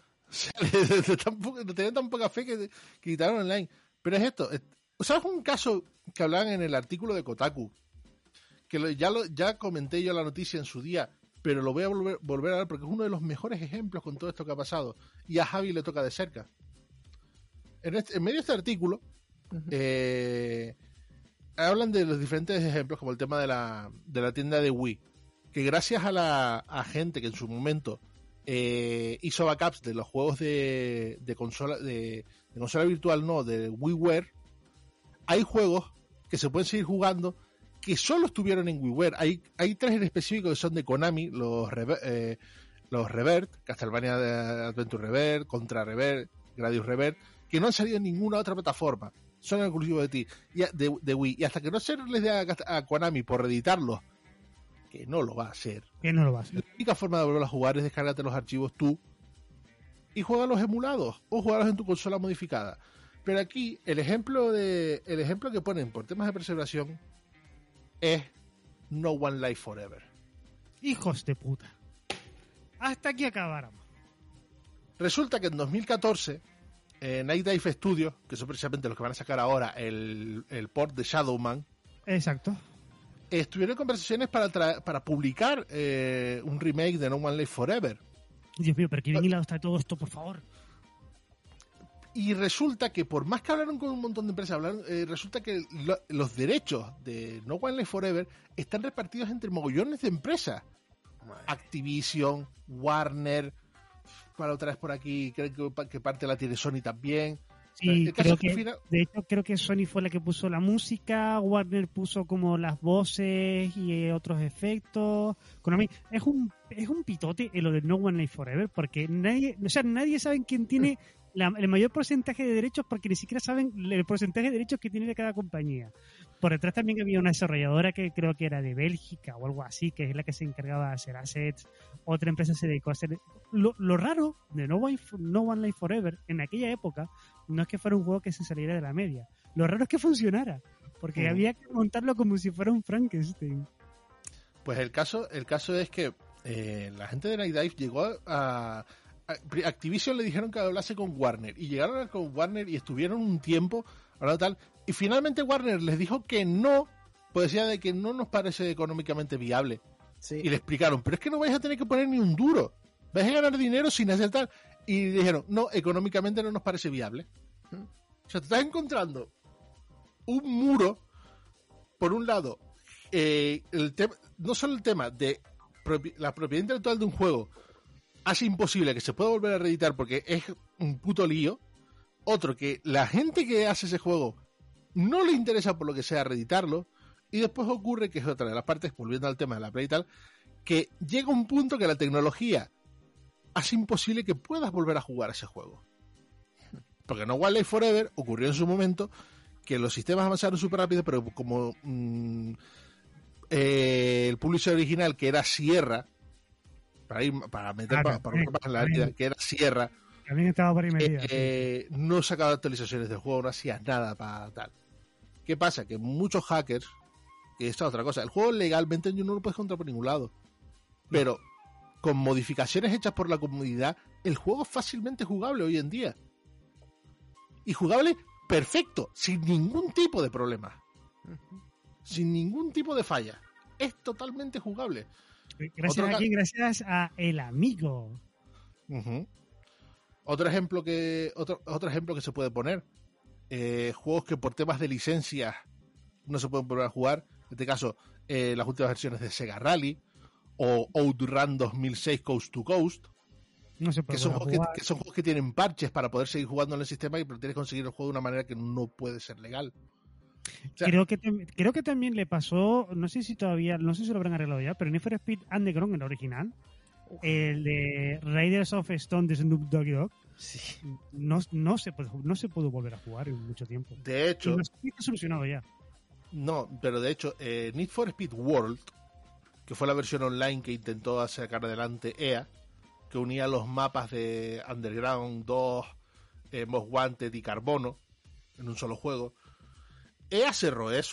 No tenían tan poca fe que, que quitaron online. Pero es esto, ¿sabes un caso que hablaban en el artículo de Kotaku? Que lo, ya, lo, ya comenté yo la noticia en su día, pero lo voy a volver, volver a ver porque es uno de los mejores ejemplos con todo esto que ha pasado. Y a Javi le toca de cerca. En, este, en medio de este artículo, uh-huh. eh, hablan de los diferentes ejemplos, como el tema de la, de la tienda de Wii. Que gracias a la a gente que en su momento eh, hizo backups de los juegos de, de consola de, de consola virtual, no, de WiiWare, hay juegos que se pueden seguir jugando que solo estuvieron en WiiWare. Hay, hay tres en específico que son de Konami, los, Rever, eh, los Revert, Castlevania Adventure Revert, Contra Revert, Gradius Revert, que no han salido en ninguna otra plataforma. Son exclusivos de ti, y de, de Wii. Y hasta que no se les dé a, a Konami por reeditarlos, que no lo va a hacer. Que no lo va a hacer. La única forma de volver a jugar es descargarte los archivos tú y juegalos emulados o jugarlos en tu consola modificada. Pero aquí el ejemplo de el ejemplo que ponen por temas de preservación es No One Life Forever. Hijos de puta. Hasta aquí acabáramos. Resulta que en dos mil catorce eh, Night Dive Studios, que son precisamente los que van a sacar ahora el, el port de Shadowman. Exacto. Estuvieron en conversaciones para tra- para publicar eh, un remake de No One Life Forever. Dios mío, pero qué bien hilado está todo esto, por favor. Y resulta que por más que hablaron con un montón de empresas, hablaron, eh, resulta que lo, los derechos de No One Life Forever están repartidos entre mogollones de empresas. Madre. Activision, Warner, para otra vez por aquí, creo que, que parte la tiene Sony también. Sí, creo que, final... de hecho creo que Sony fue la que puso la música, Warner puso como las voces y eh, otros efectos. Konami, es un es un pitote en lo de No One Life Forever, porque nadie, o sea, nadie sabe quién tiene la, el mayor porcentaje de derechos, porque ni siquiera saben el porcentaje de derechos que tiene cada compañía. Por detrás también había una desarrolladora que creo que era de Bélgica o algo así, que es la que se encargaba de hacer assets. Otra empresa se dedicó a hacer... Lo, lo raro de No One, No One Life Forever en aquella época no es que fuera un juego que se saliera de la media. Lo raro es que funcionara, porque mm. había que montarlo como si fuera un Frankenstein. Pues el caso, el caso es que eh, la gente de Night Dive llegó a, a, a... Activision le dijeron que hablase con Warner, y llegaron con Warner y estuvieron un tiempo hablando tal, y finalmente Warner les dijo que no, pues decía de que no nos parece económicamente viable. Sí. Y le explicaron, pero es que no vais a tener que poner ni un duro, vais a ganar dinero sin hacer tal. Y dijeron, no, económicamente no nos parece viable. ¿Mm? O sea, te estás encontrando un muro, por un lado, eh, el tema, no solo el tema de propi- la propiedad intelectual de un juego hace imposible que se pueda volver a reeditar porque es un puto lío. Otro, que la gente que hace ese juego no le interesa por lo que sea reeditarlo. Y después ocurre, que es otra de las partes, volviendo al tema de la Play y tal, que llega un punto que la tecnología hace imposible que puedas volver a jugar ese juego. Porque No One Life Forever ocurrió en su momento que los sistemas avanzaron súper rápido, pero como mmm, eh, el publisher original, que era Sierra, para ir para meter claro, para, para, para la herida, que era Sierra, también estaba para eh, eh, no sacaba actualizaciones del juego, no hacía nada para tal. ¿Qué pasa? Que muchos hackers, que esta es otra cosa, el juego legalmente no lo puedes encontrar por ningún lado, pero con modificaciones hechas por la comunidad, el juego es fácilmente jugable hoy en día. Y jugable perfecto, sin ningún tipo de problema. Uh-huh. Sin ningún tipo de falla. Es totalmente jugable. Gracias Otro... a quién, gracias a el amigo. Uh-huh. Otro ejemplo que otro, otro ejemplo que se puede poner, eh, juegos que por temas de licencias no se pueden volver a jugar, en este caso eh, las últimas versiones de Sega Rally o Outrun dos mil seis Coast to Coast, no se puede que, son juegos jugar. que, que son juegos que tienen parches para poder seguir jugando en el sistema y pero tienes que conseguir el juego de una manera que no puede ser legal. O sea, creo que tam- creo que también le pasó, no sé si todavía, no sé si lo habrán arreglado ya, pero Need for Speed Underground, el original, el de Raiders of Stone de Snoop Doggy Dogg, Sí. no, no se puede, no se pudo volver a jugar en mucho tiempo. de hecho, Y no está solucionado ya. no, pero de hecho, eh, Need for Speed World, que fue la versión online que intentó sacar adelante E A, que unía los mapas de Underground dos, eh, Most Wanted y Carbono en un solo juego. E A cerró eso.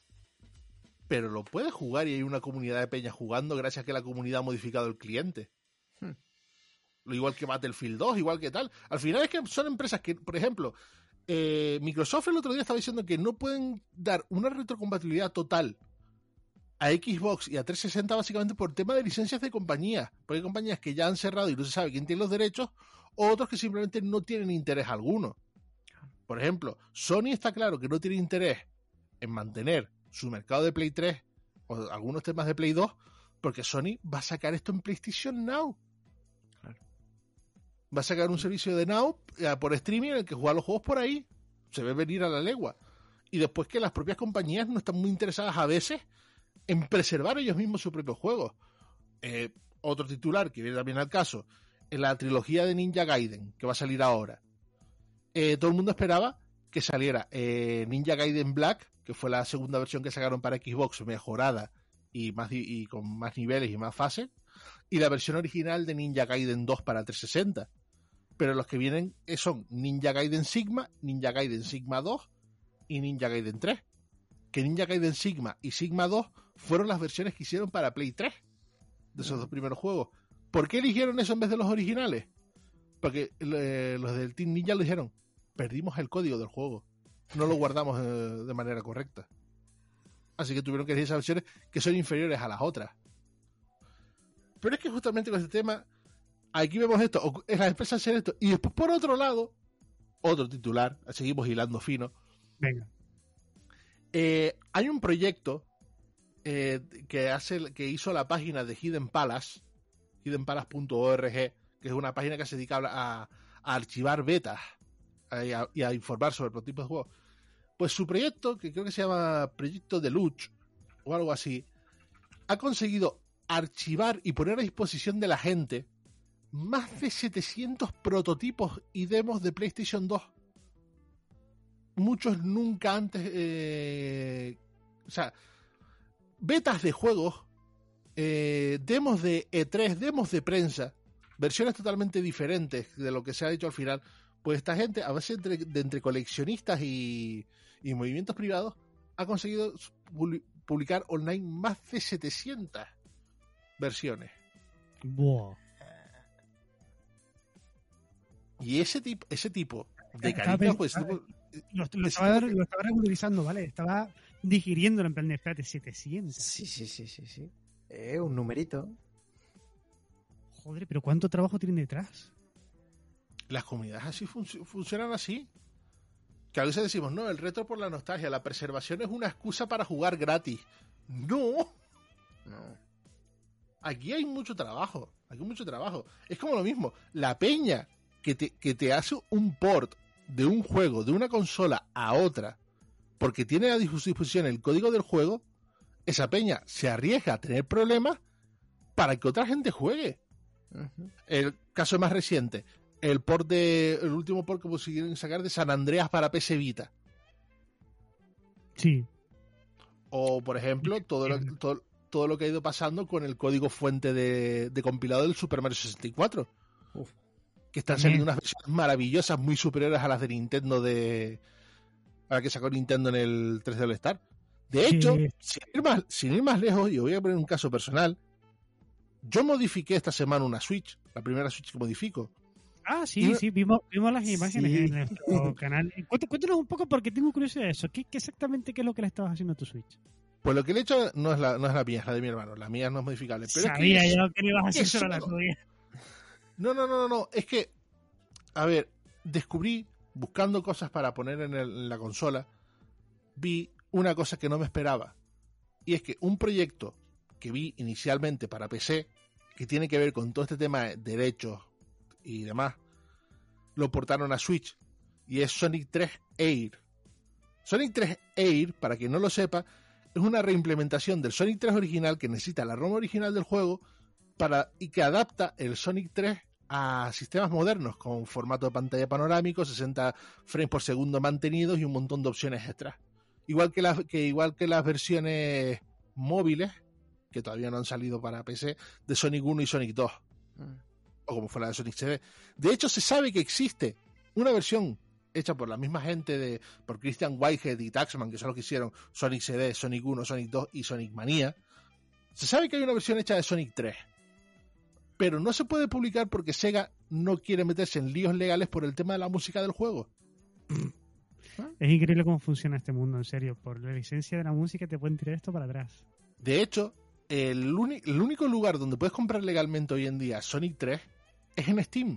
Pero lo puedes jugar y hay una comunidad de peña jugando gracias a que la comunidad ha modificado el cliente. Hmm. Lo igual que Battlefield dos, igual que tal. Al final es que son empresas que, por ejemplo, eh, Microsoft el otro día estaba diciendo que no pueden dar una retrocompatibilidad total a Xbox y a trescientos sesenta básicamente por tema de licencias de compañías. Porque hay compañías que ya han cerrado y no se sabe quién tiene los derechos, o otros que simplemente no tienen interés alguno. Por ejemplo, Sony está claro que no tiene interés en mantener su mercado de Play tres o algunos temas de Play dos, porque Sony va a sacar esto en PlayStation Now. Claro. Va a sacar un servicio de Now eh, por streaming en el que juega los juegos por ahí. Se ve venir a la legua. Y después que las propias compañías no están muy interesadas a veces en preservar ellos mismos sus propios juegos. Eh, otro titular que viene también al caso, en la trilogía de Ninja Gaiden, que va a salir ahora. Eh, todo el mundo esperaba que saliera eh, Ninja Gaiden Black, que fue la segunda versión que sacaron para Xbox, mejorada y, más, y con más niveles y más fases, y la versión original de Ninja Gaiden dos para trescientos sesenta. Pero los que vienen son Ninja Gaiden Sigma, Ninja Gaiden Sigma dos y Ninja Gaiden tres. Que Ninja Gaiden Sigma y Sigma dos fueron las versiones que hicieron para Play tres de esos dos primeros juegos. ¿Por qué eligieron eso en vez de los originales? Porque eh, los del Team Ninja lo dijeron, perdimos el código del juego, no lo guardamos eh, de manera correcta. Así que tuvieron que elegir esas versiones que son inferiores a las otras. Pero es que justamente con este tema, aquí vemos esto, es las empresas hacen esto, y después por otro lado, otro titular, seguimos hilando fino. Venga. Eh, hay un proyecto eh, que hace que hizo la página de Hidden Palace, hidden palace punto org, que es una página que se dedica a, a archivar betas y a, y a informar sobre prototipos de juegos. Pues su proyecto, que creo que se llama Proyecto Deluxe o algo así, ha conseguido archivar y poner a disposición de la gente más de setecientos prototipos y demos de PlayStation dos. Muchos nunca antes, eh, o sea, betas de juegos, eh, demos de E tres, demos de prensa, versiones totalmente diferentes de lo que se ha hecho al final. Pues esta gente, a veces entre, de entre coleccionistas y, y movimientos privados, ha conseguido publicar online más de setecientas versiones. Buah. Y ese tipo, ese tipo de Estaba caritas, pen- pues... ese tipo- Lo, lo ese estaba, tipo que- lo estaba regularizando, ¿vale? Estaba digiriéndolo en plan de, espérate, setecientos. Sí, sí, sí, sí, sí. Eh, un numerito. Joder, pero ¿cuánto trabajo tienen detrás? Las comunidades así fun- funcionan así. Que a veces decimos, no, el retro por la nostalgia, la preservación es una excusa para jugar gratis. No, No. aquí hay mucho trabajo, aquí hay mucho trabajo. Es como lo mismo, la peña que te, que te hace un port de un juego, de una consola a otra, porque tiene a disposición el código del juego, esa peña se arriesga a tener problemas para que otra gente juegue. Uh-huh. El caso más reciente, el port de el último port que consiguieron sacar de San Andreas para P S Vita. Sí. O, por ejemplo, todo lo, todo, todo lo que ha ido pasando con el código fuente de, de compilado del Super Mario sesenta y cuatro. Uf. Que están También. saliendo unas versiones maravillosas, muy superiores a las de Nintendo de... a la que sacó Nintendo en el tres D All Star. De Sí. hecho, sin ir, más, sin ir más lejos, y os voy a poner un caso personal, yo modifiqué esta semana una Switch, la primera Switch que modifico. Ah, sí, Y- sí, vimos, vimos las imágenes Sí. en nuestro canal. Cuént- Cuéntanos un poco porque tengo curiosidad de eso. ¿Qué, qué exactamente qué es lo que le estabas haciendo a tu Switch? Pues lo que le he hecho no es la, no es la mía, es la de mi hermano. La mía no es modificable. Pero Sabía es que yo que no ibas a hacer es solo la solo. tuya. No, no, no, no, no. Es que, a ver, descubrí, buscando cosas para poner en, el, en la consola, vi una cosa que no me esperaba. Y es que un proyecto que vi inicialmente para P C, que tiene que ver con todo este tema de derechos y demás, lo portaron a Switch. Y es Sonic tres Air. Sonic tres Air, para quien no lo sepa, es una reimplementación del Sonic tres original que necesita la ROM original del juego para, y que adapta el Sonic tres a sistemas modernos con formato de pantalla panorámico, sesenta frames por segundo mantenidos y un montón de opciones extras. Igual que, las, que, igual que las versiones móviles, que todavía no han salido para P C, de Sonic uno y Sonic dos. Mm. O como fue la de Sonic C D. De hecho, se sabe que existe una versión hecha por la misma gente, de por Christian Whitehead y Taxman, que son los que hicieron Sonic C D, Sonic uno, Sonic dos y Sonic Mania. Se sabe que hay una versión hecha de Sonic tres. Pero no se puede publicar porque Sega no quiere meterse en líos legales por el tema de la música del juego. Es increíble cómo funciona este mundo, en serio. Por la licencia de la música te pueden tirar esto para atrás. De hecho, el, uni- el único lugar donde puedes comprar legalmente hoy en día Sonic tres es en Steam.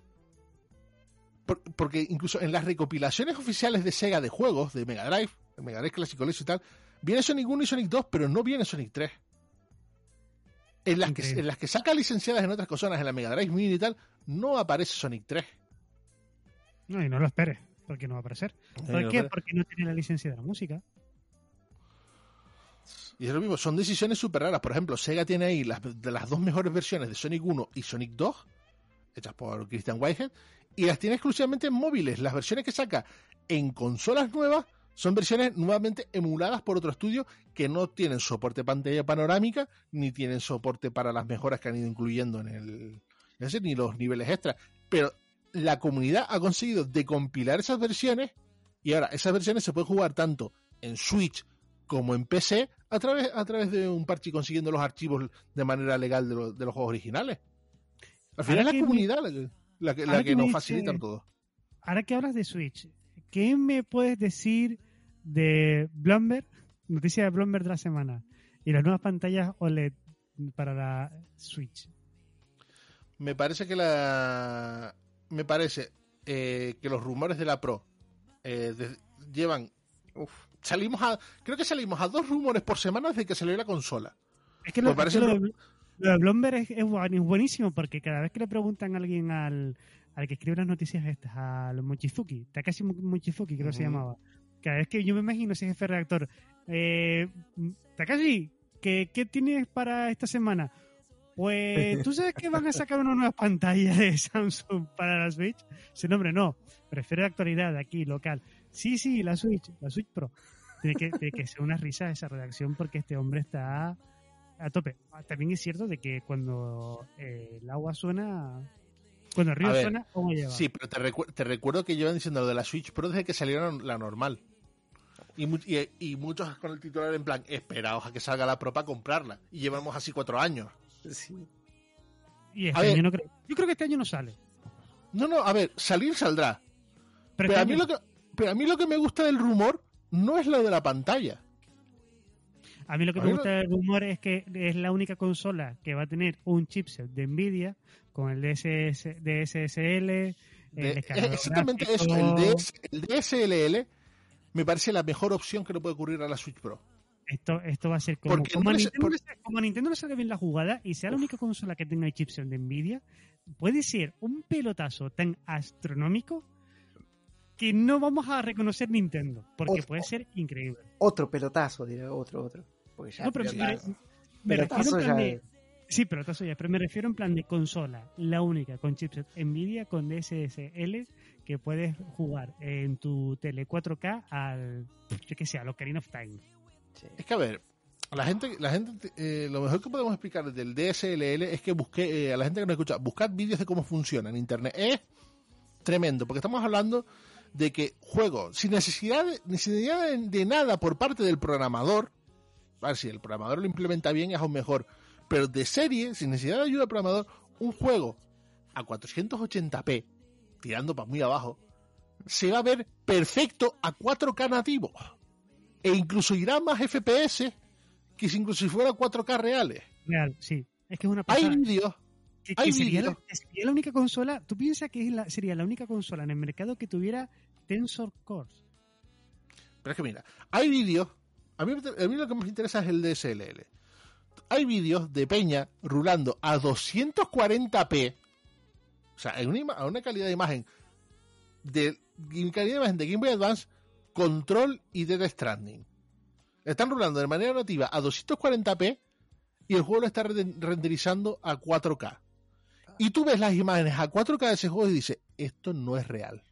Por- porque incluso en las recopilaciones oficiales de Sega de juegos, de Mega Drive, de Mega Drive Classic Collection y tal, viene Sonic uno y Sonic dos, pero no viene Sonic tres. En las, que, en las que saca licenciadas en otras consolas, en la Mega Drive Mini y tal, no aparece Sonic tres. No, y no lo esperes, porque no va a aparecer. ¿Por no qué? espere. Porque no tiene la licencia de la música. Y es lo mismo, son decisiones súper raras. Por ejemplo, Sega tiene ahí las, de las dos mejores versiones de Sonic uno y Sonic dos, hechas por Christian Whitehead, y las tiene exclusivamente en móviles. Las versiones que saca en consolas nuevas son versiones nuevamente emuladas por otro estudio que no tienen soporte pantalla panorámica, ni tienen soporte para las mejoras que han ido incluyendo en el... ese, ni los niveles extras. Pero la comunidad ha conseguido decompilar esas versiones, y ahora esas versiones se pueden jugar tanto en Switch como en P C a través, a través de un parche, consiguiendo los archivos de manera legal de, lo, de los juegos originales. Al final es la comunidad me... la que, la que, la que nos facilita todo. Ahora que hablas de Switch, ¿qué me puedes decir de Bloomberg, noticia de Bloomberg de la semana, y las nuevas pantallas O L E D para la Switch? Me parece que la... Me parece eh, que los rumores de la Pro eh, de, llevan... Uf, salimos a... Creo que salimos a dos rumores por semana desde que salió la consola. Es que lo, es que lo, de, lo de Bloomberg es, es buenísimo, porque cada vez que le preguntan a alguien al, al que escribe las noticias estas, al Mochizuki, Takashi Mochizuki creo que uh-huh. se llamaba, cada vez que yo me imagino ese jefe redactor, eh, Takashi, ¿qué, ¿qué tienes para esta semana? Pues, ¿tú sabes que van a sacar una nueva pantalla de Samsung para la Switch? Ese nombre no, prefiero de actualidad aquí, local. Sí, sí, la Switch, la Switch Pro. Tiene que, tiene que ser una risa esa redacción, porque este hombre está a tope. También es cierto de que cuando eh, el agua suena, cuando el río ver, suena, ¿cómo lleva? Sí, pero te, recu- te recuerdo que llevan diciendo lo de la Switch Pro desde que salieron la normal. Y, y, y muchos con el titular en plan, esperaos a que salga la Pro para comprarla. Y llevamos así cuatro años. Sí. Y este año no creo, yo creo que este año no sale. No, no, a ver, salir saldrá. Pero, pero, a mí lo que, pero a mí lo que me gusta del rumor no es lo de la pantalla. A mí lo que a me gusta lo... del rumor es que es la única consola que va a tener un chipset de Nvidia con el D S S, D S S L, de, el exactamente gráfico. Eso, el, D S, el D S L L me parece la mejor opción que le puede ocurrir a la Switch Pro. Esto, esto va a ser como, como, no a Nintendo, por... como a Nintendo le sale bien la jugada y sea la única consola que tenga el chipset de Nvidia, puede ser un pelotazo tan astronómico que no vamos a reconocer Nintendo, porque otro, puede ser increíble. Otro pelotazo, diré, otro, otro. Porque ya no, pero pelotazo. Me, me refiero en plan de, sí, pelotazo ya, pero me refiero en plan de consola, la única con chipset Nvidia con D S S L que puedes jugar en tu tele cuatro K al, yo que sé, a Ocarina of Time. Sí. Es que a ver, la gente, la gente eh, lo mejor que podemos explicar del D S L L es que busque, eh, a la gente que nos escucha, buscad vídeos de cómo funciona en internet. Es tremendo, porque estamos hablando de que juegos sin necesidad, de, necesidad de, de nada por parte del programador, a ver si el programador lo implementa bien es aún mejor, pero de serie, sin necesidad de ayuda del programador, un juego a cuatrocientos ochenta p, tirando para muy abajo, se va a ver perfecto a cuatro K nativo. E incluso irá más F P S que si incluso si fuera cuatro K reales. Real, sí. Es que es una pasada. Hay vídeos, Que, que sería, la, que sería la única consola. ¿Tú piensas que es la, sería la única consola en el mercado que tuviera Tensor Cores? Pero es que mira, hay vídeos. A mí, a mí lo que más me interesa es el D S L L. Hay vídeos de peña rulando a doscientos cuarenta p. O sea, en una, a una calidad de imagen de calidad de imagen de Game Boy Advance, Control y Death Stranding. Están rulando de manera nativa a doscientos cuarenta p y el juego lo está renderizando a cuatro K. Y tú ves las imágenes a cuatro K de ese juego y dices, esto no es real.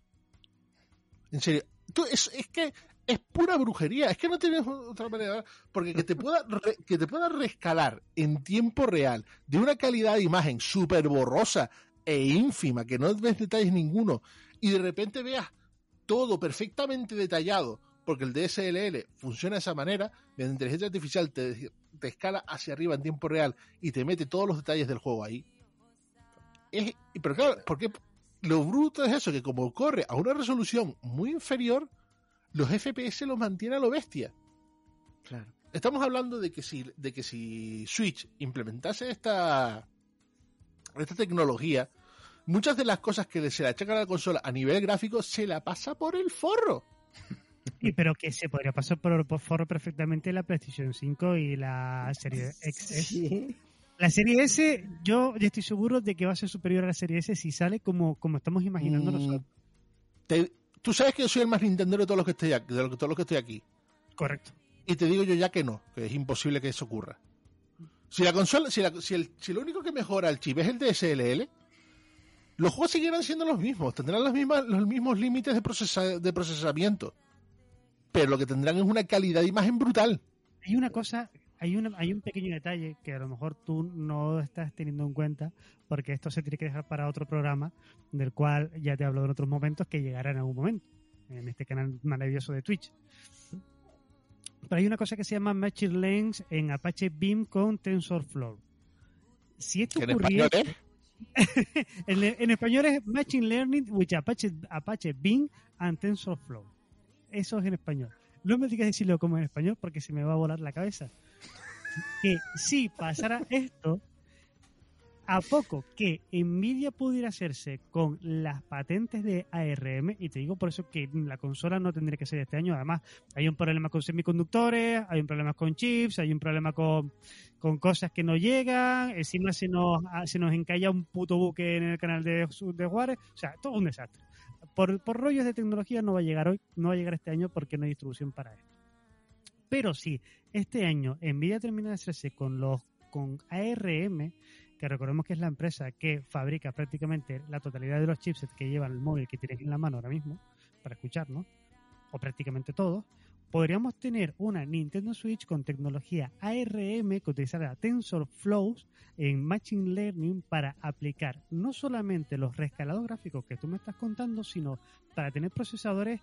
En serio, tú, es, es que es pura brujería, es que no tienes otra manera, porque que te pueda re, que te pueda rescalar en tiempo real de una calidad de imagen súper borrosa e ínfima, que no ves detalles ninguno, y de repente veas todo perfectamente detallado, porque el D S L L funciona de esa manera, la inteligencia artificial te, te escala hacia arriba en tiempo real y te mete todos los detalles del juego ahí. Es, pero claro, porque lo bruto es eso, que como corre a una resolución muy inferior, los F P S los mantiene a lo bestia. Claro. Estamos hablando de que si, de que si Switch implementase esta, esta tecnología, muchas de las cosas que se le achacan a la consola a nivel gráfico se la pasa por el forro. Y pero que se podría pasar por el forro perfectamente la PlayStation cinco y la serie X S. Sí. La serie S, yo estoy seguro de que va a ser superior a la serie S si sale como, como estamos imaginando mm, nosotros. Te, Tú sabes que yo soy el más Nintendero de todos los que estoy aquí, de todos los que estoy aquí. Correcto. Y te digo yo ya que no, que es imposible que eso ocurra. Si la consola, si, la, si, el, si lo único que mejora el chip es el D S L L, los juegos seguirán siendo los mismos, tendrán las mismas, los mismos límites de, procesa, de procesamiento. Pero lo que tendrán es una calidad de imagen brutal. Hay una cosa, hay, una, hay un pequeño detalle que a lo mejor tú no estás teniendo en cuenta, porque esto se tiene que dejar para otro programa, del cual ya te hablo en otros momentos, que llegará en algún momento, en este canal maravilloso de Twitch. Pero hay una cosa que se llama Machine Lens en Apache Beam con TensorFlow. Si esto ocurriera... ¿En español, eh? en, en español es Machine Learning with Apache, Apache Beam and TensorFlow. Eso es en español. No me digas decirlo como en español porque se me va a volar la cabeza. Que si pasara esto, a poco que Nvidia pudiera hacerse con las patentes de A R M, y te digo por eso que la consola no tendría que ser este año, además hay un problema con semiconductores, hay un problema con chips, hay un problema con, con cosas que no llegan, encima se nos, se nos encalla un puto buque en el canal de, de Juárez, o sea, todo un desastre. Por, por rollos de tecnología no va a llegar hoy, no va a llegar este año porque no hay distribución para esto. Pero si este año Nvidia termina de hacerse con los con A R M, que recordemos que es la empresa que fabrica prácticamente la totalidad de los chipsets que lleva el móvil que tienes en la mano ahora mismo para escucharnos, o prácticamente todos, podríamos tener una Nintendo Switch con tecnología A R M que utilizará TensorFlow en Machine Learning para aplicar no solamente los rescalados gráficos que tú me estás contando, sino para tener procesadores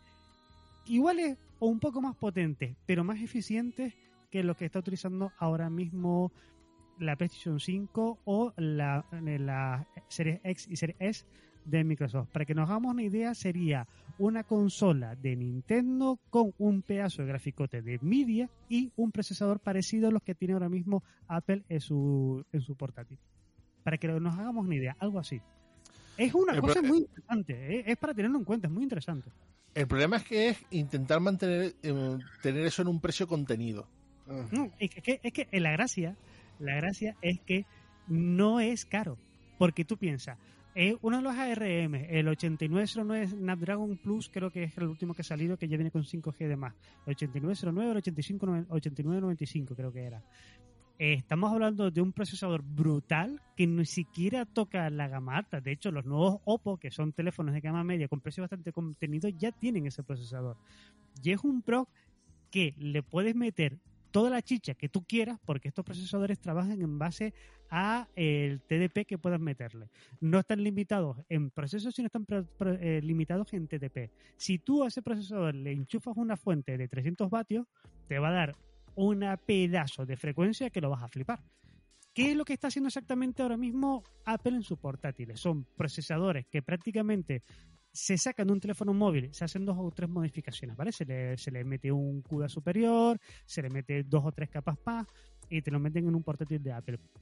iguales o un poco más potentes, pero más eficientes que los que está utilizando ahora mismo la PlayStation cinco o la, la Series X y Series S de Microsoft. Para que nos hagamos una idea, sería una consola de Nintendo con un pedazo de graficote de Nvidia y un procesador parecido a los que tiene ahora mismo Apple en su, en su portátil. Para que nos hagamos una idea, algo así. Es una el cosa pro- muy interesante, ¿eh? Es para tenerlo en cuenta, es muy interesante. El problema es que es intentar mantener eh, tener eso en un precio contenido. Uh-huh. No, es que, es que la gracia, la gracia es que no es caro, porque tú piensas, eh, uno de los A R M, el ochenta y nueve cero nueve Snapdragon Plus, creo que es el último que ha salido, que ya viene con cinco G de más, el ochenta y nueve cero nueve, el ochenta y nueve noventa y cinco creo que era. Eh, estamos hablando de un procesador brutal que ni siquiera toca la gama alta. De hecho, los nuevos Oppo, que son teléfonos de gama media con precio bastante contenido, ya tienen ese procesador. Y es un Pro que le puedes meter toda la chicha que tú quieras, porque estos procesadores trabajan en base a el T D P que puedas meterle. No están limitados en procesos, sino están pro, pro, eh, limitados en T D P. Si tú a ese procesador le enchufas una fuente de trescientos vatios, te va a dar una pedazo de frecuencia que lo vas a flipar. ¿Qué es lo que está haciendo exactamente ahora mismo Apple en sus portátiles? Son procesadores que prácticamente se sacan de un teléfono móvil, se hacen dos o tres modificaciones, ¿vale? Se le, se le mete un CUDA superior, se le mete dos o tres capas más y te lo meten en un portátil de Apple.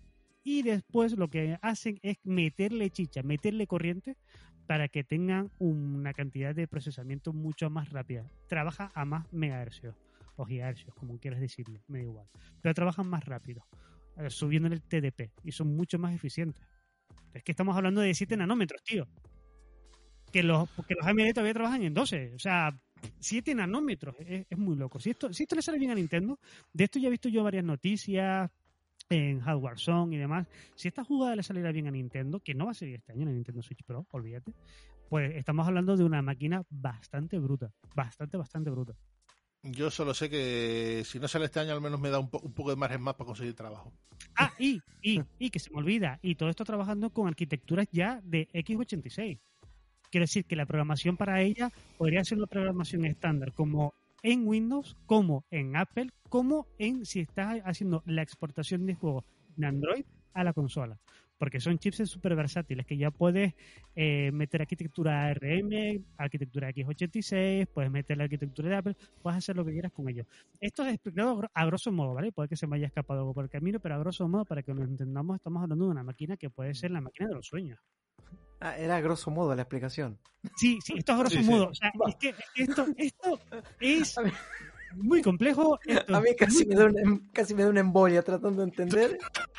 y después lo que hacen es meterle chicha, meterle corriente para que tengan una cantidad de procesamiento mucho más rápida. Trabaja a más megahercios o gigahercios, como quieras decirlo, me da igual. Pero trabajan más rápido, eh, subiendo el T D P y son mucho más eficientes. Es que estamos hablando de siete nanómetros, tío. Que los, que los A M D todavía trabajan en doce. O sea, siete nanómetros. Es, es muy loco. Si esto, si esto le sale bien a Nintendo, de esto ya he visto yo varias noticias en Hardware Zone y demás. Si esta jugada le saliera bien a Nintendo, que no va a ser este año en el Nintendo Switch Pro, olvídate, pues estamos hablando de una máquina bastante bruta. Bastante, bastante bruta. Yo solo sé que si no sale este año, al menos me da un, po- un poco de margen más para conseguir trabajo. Ah, y, y, y que se me olvida. Y todo esto trabajando con arquitecturas ya de equis ochenta y seis. Quiero decir que la programación para ella podría ser una programación estándar, como en Windows, como en Apple, como en si estás haciendo la exportación de juegos de Android a la consola. Porque son chips súper versátiles que ya puedes eh, meter arquitectura A R M, arquitectura equis ochenta y seis, puedes meter la arquitectura de Apple, puedes hacer lo que quieras con ellos. Esto es explicado a grosso modo, ¿vale? Puede que se me haya escapado algo por el camino, pero a grosso modo, para que nos entendamos, estamos hablando de una máquina que puede ser la máquina de los sueños. Ah, era a grosso modo la explicación. Sí, sí, esto es a grosso Sí, sí. modo. O sea, es que esto, esto es muy complejo. Esto A mí es casi muy me, da una, em- casi me da una embolia tratando de entender.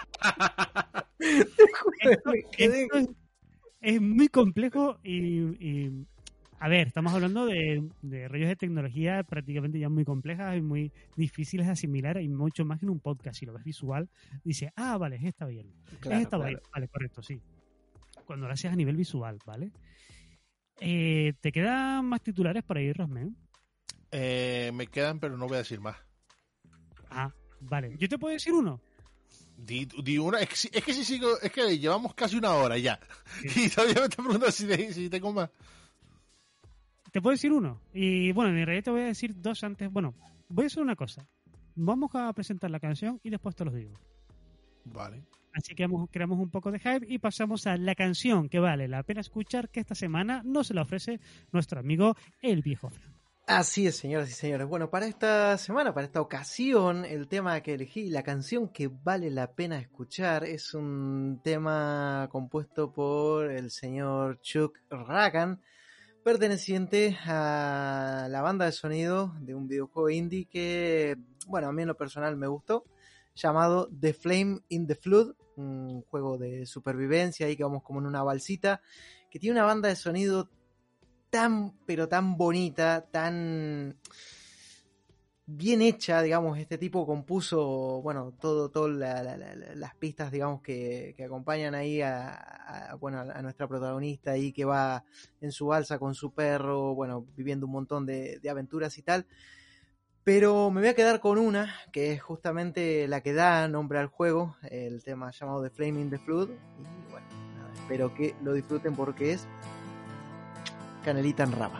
Te juro, Esto, me quedé- esto es, es muy complejo y, y, a ver, estamos hablando de, de rollos de tecnología prácticamente ya muy complejas y muy difíciles de asimilar y mucho más que en un podcast. Si lo ves visual, dice, ah, vale, está bien. Claro, está claro. bien, vale, correcto, sí. Cuando lo haces a nivel visual, ¿vale? Eh, ¿Te quedan más titulares por ahí, Rosmen? Eh, me quedan, pero no voy a decir más. Ah, vale. ¿Yo te puedo decir uno? Di, di una, es, que, si- es que si sigo, es que llevamos casi una hora ya. Sí. Y todavía me estás preguntando si, te- si tengo más. Te puedo decir uno. Y bueno, en realidad te voy a decir dos antes. Bueno, voy a hacer una cosa. Vamos a presentar la canción y después te los digo. Vale. Así que hemos- creamos un poco de hype y pasamos a la canción que vale la pena escuchar, que esta semana nos la ofrece nuestro amigo El Viejo. Así es, señoras y señores. Bueno, para esta semana, para esta ocasión, el tema que elegí, la canción que vale la pena escuchar, es un tema compuesto por el señor Chuck Ragan, perteneciente a la banda de sonido de un videojuego indie que, bueno, a mí en lo personal me gustó, llamado The Flame in the Flood, un juego de supervivencia ahí que vamos como en una balsita, que tiene una banda de sonido tan, pero tan bonita, tan bien hecha, digamos. Este tipo compuso, bueno, todo, todo la, la, la, las pistas, digamos, que, que acompañan ahí a, a, bueno, a nuestra protagonista ahí que va en su balsa con su perro, bueno, viviendo un montón de, de aventuras y tal. Pero me voy a quedar con una, que es justamente la que da nombre al juego, el tema llamado The Flame in the Flood. Y bueno, nada, espero que lo disfruten porque es canelita en rama.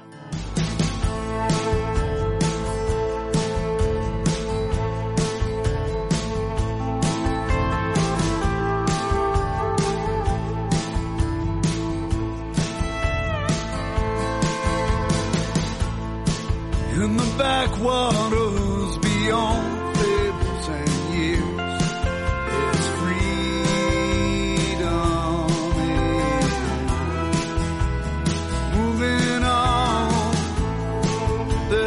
In the backwaters beyond fables and years, there's freedom in moving on.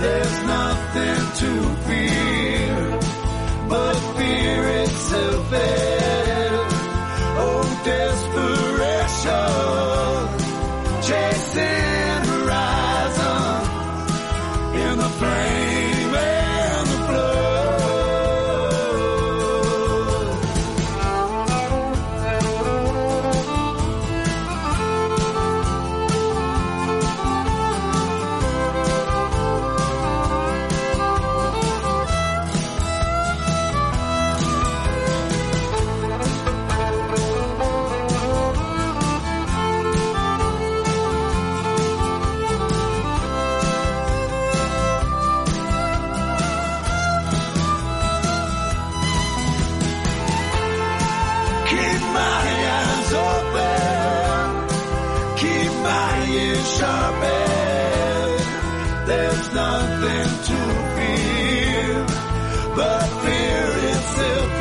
there's nothing to fear but fear itself. Oh, desperation, chasing horizon in the flame and the sharpened. There's nothing to fear but fear itself.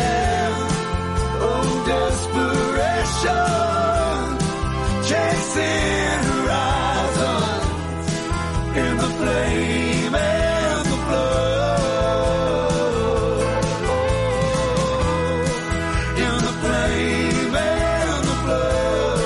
Oh, desperation, chasing horizons in the flame and the blood. In the flame and the blood.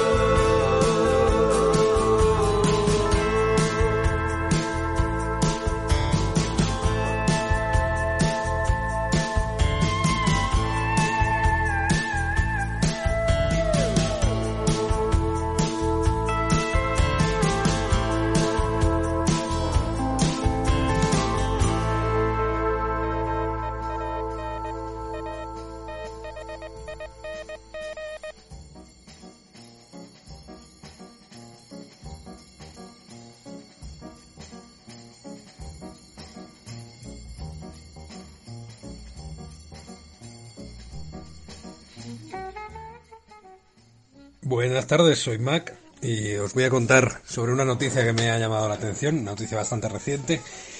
Buenas tardes, soy Mac y os voy a contar sobre una noticia que me ha llamado la atención, una noticia bastante reciente.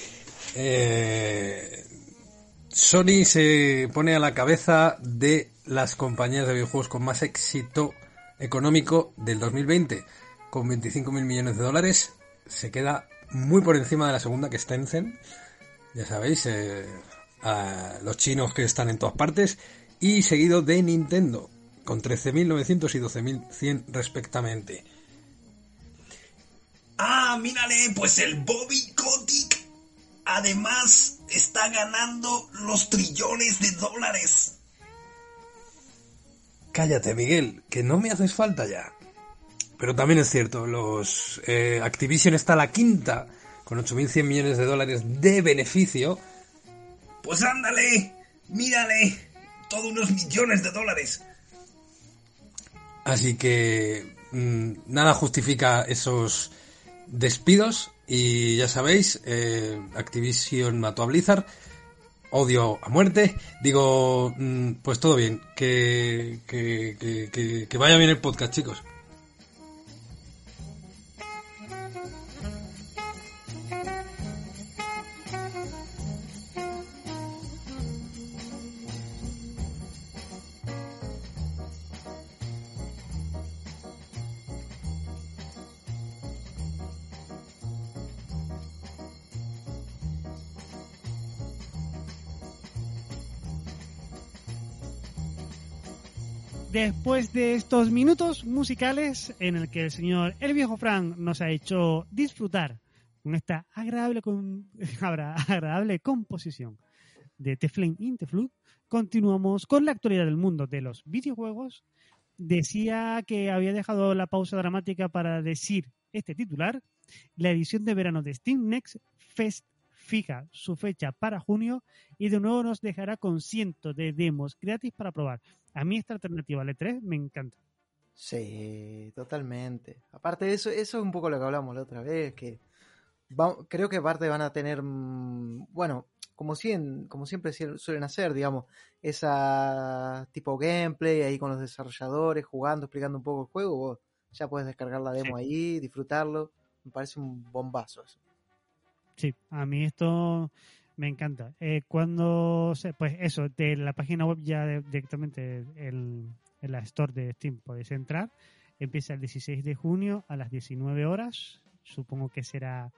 Eh, Sony se pone a la cabeza de las compañías de videojuegos con más éxito económico del dos mil veinte, con veinticinco mil millones de dólares. Se queda muy por encima de la segunda, que es Tencent, ya sabéis, eh, a los chinos que están en todas partes, y seguido de Nintendo, con trece mil novecientos y doce mil cien respectivamente. Ah, mírale, pues el Bobby Kotick además está ganando los trillones de dólares. Cállate, Miguel, que no me haces falta ya. Pero también es cierto, los eh, Activision está a la quinta, con ocho mil cien millones de dólares de beneficio. Pues ándale, mírale, todos unos millones de dólares. Así que mmm, nada justifica esos despidos y ya sabéis, eh, Activision mató a Blizzard, odio a muerte. Digo, mmm, pues todo bien, que, que, que, que, que vaya bien el podcast, chicos. Después de estos minutos musicales en el que el señor El Viejo Frank nos ha hecho disfrutar con esta agradable, con, agradable composición de The Flame in the Flood, continuamos con la actualidad del mundo de los videojuegos. Decía que había dejado la pausa dramática para decir este titular. La edición de verano de Steam Next Fest fija su fecha para junio y de nuevo nos dejará con cientos de demos gratis para probar. A mí esta alternativa al E tres me encanta. Sí, totalmente. Aparte de eso, eso es un poco lo que hablamos la otra vez, que va, creo que aparte van a tener, bueno, como, cien, como siempre suelen hacer, digamos, esa tipo gameplay ahí con los desarrolladores, jugando, explicando un poco el juego. Vos ya puedes descargar la demo sí. ahí, disfrutarlo. Me parece un bombazo eso. Sí, a mí esto me encanta. Eh, cuando, pues eso, de la página web ya de, directamente el, en la store de Steam podéis entrar. Empieza el dieciséis de junio a las diecinueve horas. Supongo que será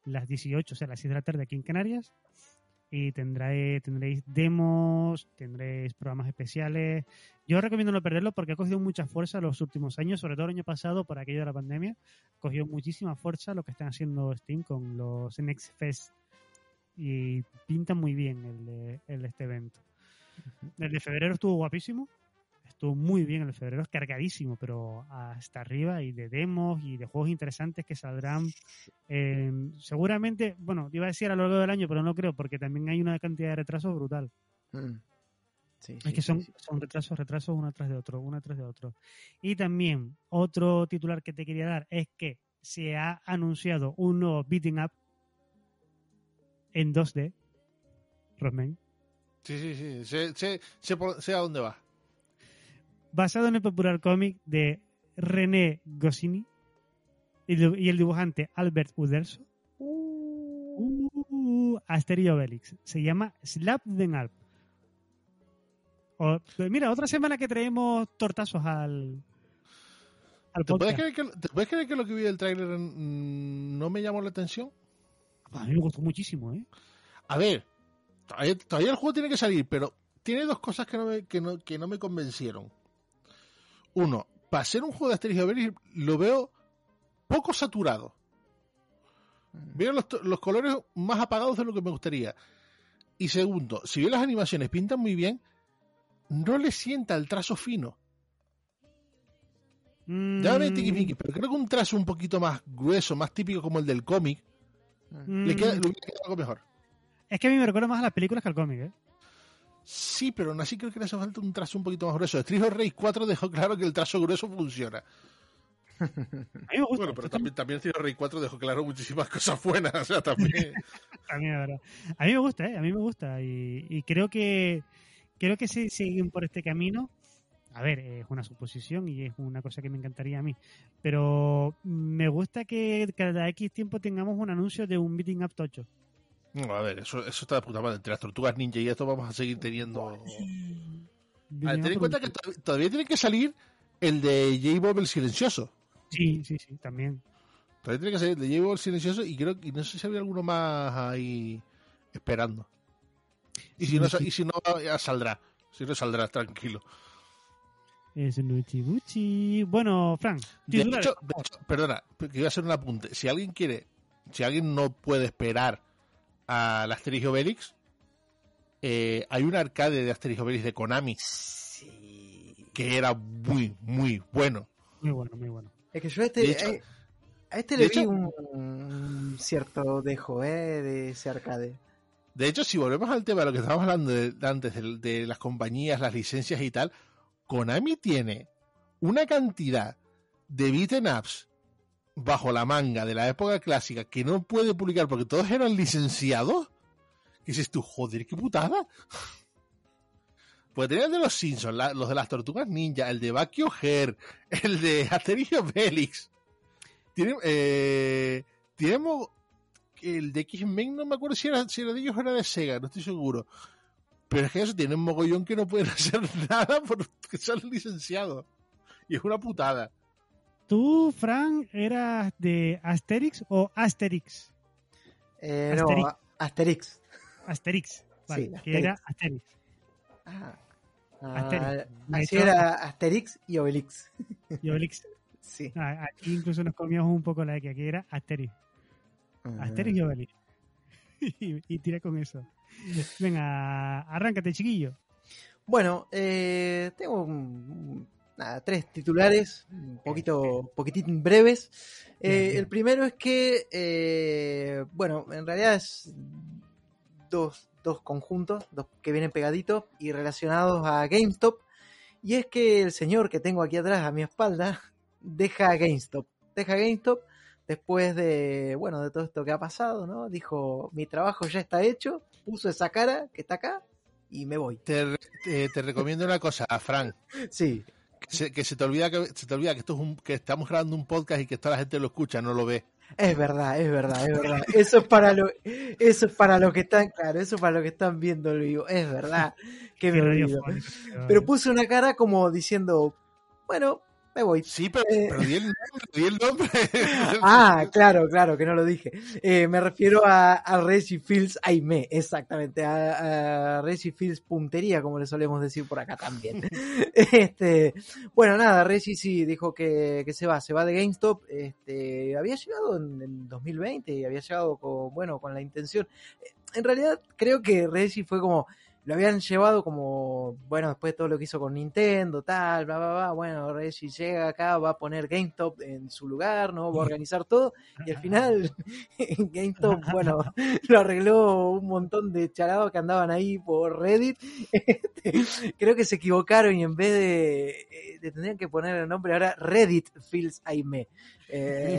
las dieciocho, o sea, las seis de la tarde aquí en Canarias. Y tendré, tendréis demos, tendréis programas especiales. Yo os recomiendo no perderlo porque ha cogido mucha fuerza los últimos años, sobre todo el año pasado por aquello de la pandemia. Cogió muchísima fuerza lo que están haciendo Steam con los Next Fest y pinta muy bien el de, el de este evento. El de febrero estuvo guapísimo, estuvo muy bien el de febrero, es cargadísimo, pero hasta arriba, y de demos y de juegos interesantes que saldrán eh, seguramente, bueno, iba a decir a lo largo del año, pero no creo, porque también hay una cantidad de retrasos brutal. Mm. Sí, es sí, que son, sí, sí. son retrasos, retrasos uno tras de otro, uno tras de otro. Y también otro titular que te quería dar es que se ha anunciado un nuevo beating up en dos D, Rosman. Sí, sí, sí. Sé, sé, sé, por- sé a dónde va. Basado en el popular cómic de René Goscinny y el y el dibujante Albert Uderzo. Uh, Asterix y Obelix. Se llama Slap them Up. O, pues mira, otra semana que traemos tortazos al, al ¿Te puedes, podcast. creer que, ¿Te puedes creer que lo que vi del tráiler mm, no me llamó la atención? A mí me gustó muchísimo, ¿eh? A ver, todavía, todavía el juego tiene que salir, pero tiene dos cosas que no me, que no, que no me convencieron. Uno, para ser un juego de Asterix y Obelix lo veo poco saturado. Veo los, los colores más apagados de lo que me gustaría. Y segundo, si bien las animaciones pintan muy bien, no le sienta el trazo fino. Mm, Llámame tiquismiquis, pero creo que un trazo un poquito más grueso, más típico como el del cómic, mm, le queda, le hubiera quedado algo mejor. es que a mí me recuerda más a las películas que al cómic, ¿eh? Sí, pero aún así creo que le hace falta un trazo un poquito más grueso. Street of Rage cuatro dejó claro que el trazo grueso funciona. A mí me gusta. Bueno, pero también, también Street of Rage cuatro dejó claro muchísimas cosas buenas. O sea, también. A mí, la verdad. A mí me gusta, ¿eh? A mí me gusta. Y, y creo que creo que si siguen por este camino, a ver, es una suposición y es una cosa que me encantaría a mí, pero me gusta que cada X tiempo tengamos un anuncio de un beating up tocho. No, a ver, eso, eso está de puta madre. Entre las tortugas ninja y esto vamos a seguir teniendo. A ver, ten en cuenta que to- todavía tiene que salir el de J-Bob el silencioso. Sí, sí, sí, también. Todavía tiene que salir el de J-Bob el silencioso y creo que no sé si había alguno más ahí esperando. Y si no, sa- y si no ya saldrá. Si no saldrá, tranquilo. Es un uchibuchi. Bueno, Frank, De titulares. hecho, de hecho, perdona, que iba a hacer un apunte. Si alguien quiere, si alguien no puede esperar a la Asterix y Obelix, eh, hay un arcade de Asterix y Obelix de Konami Sí. que era muy, muy bueno. Muy bueno, muy bueno. Es que yo a este, De hecho- a, a este de le vi hecho- un, un cierto dejo, ¿eh? De ese arcade. De hecho, si volvemos al tema de lo que estábamos hablando de, de antes, de, de las compañías, las licencias y tal, Konami tiene una cantidad de beat'em ups bajo la manga de la época clásica que no puede publicar porque todos eran licenciados. ¿Qué dices tú? Joder, qué putada. Pues tenía el de los Simpsons, la- los de las Tortugas Ninja, el de Bucky O'Hare, el de Asterix y Obelix. Tiene, eh, tenemos el de X-Men, no me acuerdo si era, si era de ellos o era de Sega, no estoy seguro. Pero es que eso tiene un mogollón que no pueden hacer nada porque son licenciados. Y es una putada. ¿Tú, Frank, eras de Asterix o Asterix? Eh, Asterix. No, a- Asterix. Asterix. Vale, Sí, que Asterix. era Asterix. Ah, Asterix. ah, Me así he hecho- era Asterix y Obelix. Y Obelix. Sí. Ah, aquí incluso nos comíamos un poco la que aquí era Asterix. Asterix y Obelix. y, y tira con eso. Venga, arráncate, chiquillo. Bueno, eh, tengo un- nada, tres titulares, un poquito, poquitín breves. Eh, Bien, bien. el primero es que, eh, bueno, en realidad es dos, dos conjuntos, dos que vienen pegaditos y relacionados a GameStop. Y es que el señor que tengo aquí atrás a mi espalda deja GameStop. Deja GameStop después de, bueno, de todo esto que ha pasado, ¿no? Dijo, mi trabajo ya está hecho, puso esa cara que está acá y me voy. Te, re- te, te recomiendo una cosa, Frank. Sí, Que se, que se te olvida que se te olvida que esto es un, que estamos grabando un podcast y que toda la gente lo escucha, no lo ve. es verdad, es verdad, es verdad. Eso es para lo, eso es para los que están, claro, eso es para los que están viendo el vivo. Es verdad que me Qué olvido. radiofónico, tío. Pero puse una cara como diciendo, bueno, me voy. Sí, pero, Eh, pero di el nombre, di el nombre. Ah, claro, claro, que no lo dije. Eh, me refiero a, a Reggie Fields Aimé, exactamente, a, a Reggie Fields Puntería, como le solemos decir por acá también. Este, bueno, nada, Reggie sí dijo que, que se va, se va de GameStop. Este, había llegado en, en dos mil veinte y había llegado con, bueno, con la intención. En realidad, creo que Reggie fue como, lo habían llevado como, bueno, después de todo lo que hizo con Nintendo, tal, bla, bla, bla, bueno, Reggie llega acá, va a poner GameStop en su lugar, ¿no? Va a organizar todo, y al final GameStop, bueno, lo arregló un montón de charados que andaban ahí por Reddit. Este, creo que se equivocaron y en vez de, de tener que poner el nombre ahora, Reddit Feels Aimé. Eh,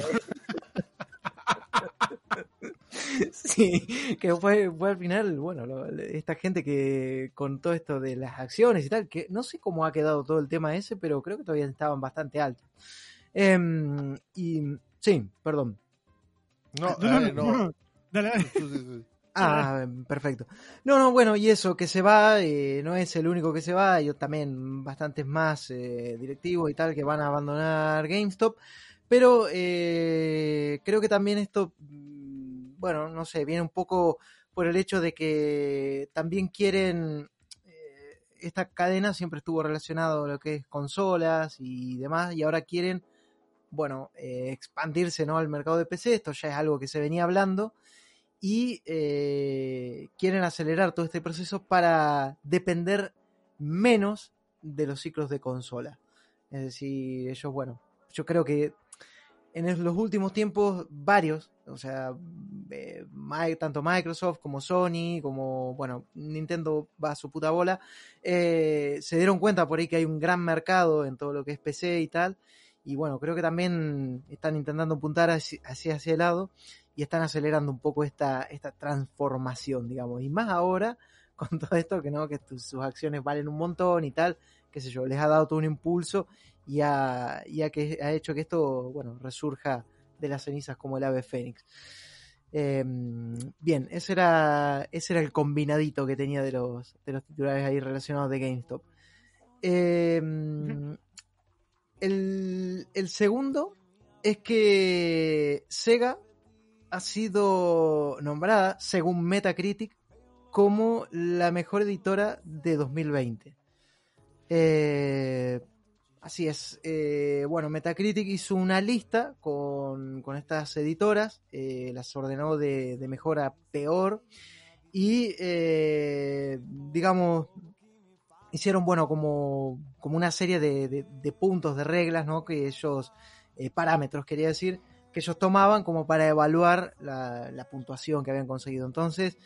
Sí, que fue, fue al final, bueno, lo, esta gente que con todo esto de las acciones y tal, que no sé cómo ha quedado todo el tema ese, pero creo que todavía estaban bastante altos. Eh, y sí, perdón. No, No, no, eh, no, no. no. Dale, dale. Sí, sí, sí. Ah, perfecto. No, no, bueno, y eso, que se va, eh, no es el único que se va, hay también bastantes más eh, directivos y tal que van a abandonar GameStop, pero eh, creo que también esto, bueno, no sé, viene un poco por el hecho de que también quieren, eh, esta cadena siempre estuvo relacionado a lo que es consolas y demás, y ahora quieren, bueno, eh, expandirse, ¿no?, al mercado de P C. Esto ya es algo que se venía hablando, y eh, quieren acelerar todo este proceso para depender menos de los ciclos de consola. Es decir, ellos, bueno, yo creo que en los últimos tiempos varios, o sea, eh, tanto Microsoft como Sony, como, bueno, Nintendo va a su puta bola, eh, se dieron cuenta por ahí que hay un gran mercado en todo lo que es P C y tal, y bueno, creo que también están intentando apuntar hacia, hacia ese lado y están acelerando un poco esta, esta transformación, digamos, y más ahora con todo esto que no, que tus, sus acciones valen un montón y tal, qué sé yo, les ha dado todo un impulso y ha, y ha, que, ha hecho que esto, bueno, resurja de las cenizas como el ave fénix. Eh, bien, ese era, ese era el combinadito que tenía de los, de los titulares ahí relacionados de GameStop. Eh, el, el segundo es que Sega ha sido nombrada, según Metacritic, como la mejor editora de dos mil veinte. Eh, así es. Eh, bueno, Metacritic hizo una lista con, con estas editoras, eh, las ordenó de, de mejor a peor, y eh, digamos, hicieron, bueno, como, como una serie de, de, de puntos, de reglas, ¿no?, que ellos, eh, parámetros quería decir, que ellos tomaban como para evaluar la, la puntuación que habían conseguido. Entonces,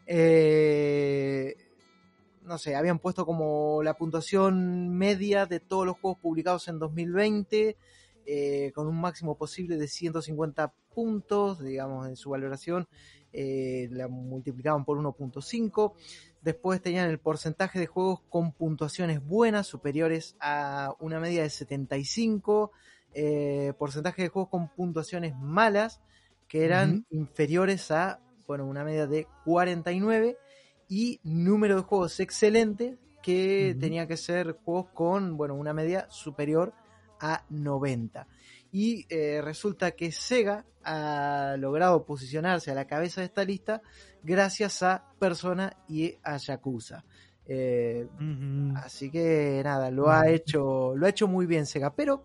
eh, no sé, habían puesto como la puntuación media de todos los juegos publicados en dos mil veinte, eh, con un máximo posible de ciento cincuenta puntos, digamos, en su valoración, eh, la multiplicaban por uno punto cinco. Después tenían el porcentaje de juegos con puntuaciones buenas, superiores a una media de setenta y cinco, eh, porcentaje de juegos con puntuaciones malas, que eran uh-huh. inferiores a, bueno, una media de cuarenta y nueve, y número de juegos excelentes, que uh-huh. tenía que ser juegos con, bueno, una media superior a noventa. Y eh, resulta que Sega ha logrado posicionarse a la cabeza de esta lista gracias a Persona y a Yakuza. Eh, uh-huh. Así que nada, lo uh-huh. ha hecho, lo ha hecho muy bien Sega, pero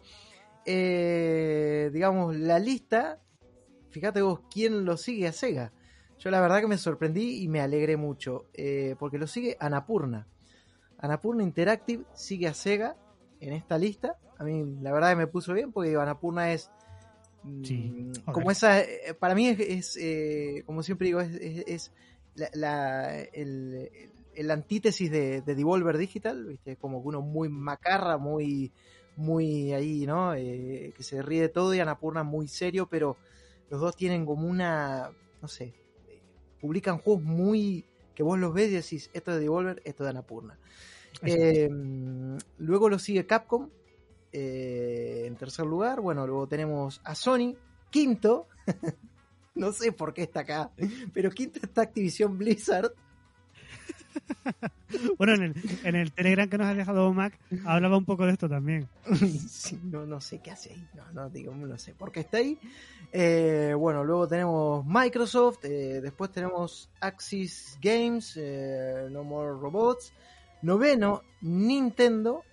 eh, digamos, la lista, fíjate vos quién lo sigue a Sega. Yo la verdad que me sorprendí y me alegré mucho, eh, porque lo sigue Annapurna. Annapurna Interactive sigue a Sega en esta lista. A mí la verdad que me puso bien, porque Annapurna es sí, mmm, como esa, eh, para mí es, es eh, como siempre digo, es, es, es la, la, el, el antítesis de, de Devolver Digital, ¿viste? Como uno muy macarra, muy muy ahí, ¿no? Eh, que se ríe de todo, y Annapurna muy serio, pero los dos tienen como una, no sé, eh, publican juegos muy, que vos los ves y decís, esto es de Devolver, esto es de Annapurna. Eh, luego lo sigue Capcom, eh, en tercer lugar. Bueno, luego tenemos a Sony, quinto, no sé por qué está acá, pero quinto está Activision Blizzard. Bueno, en el, en el Telegram que nos ha dejado Mac hablaba un poco de esto también. Sí, no, no sé qué hace ahí, no, no, digo, no sé por qué está ahí. Eh, bueno, luego tenemos Microsoft, eh, después tenemos Axis Games, eh, No More Robots, noveno, Nintendo,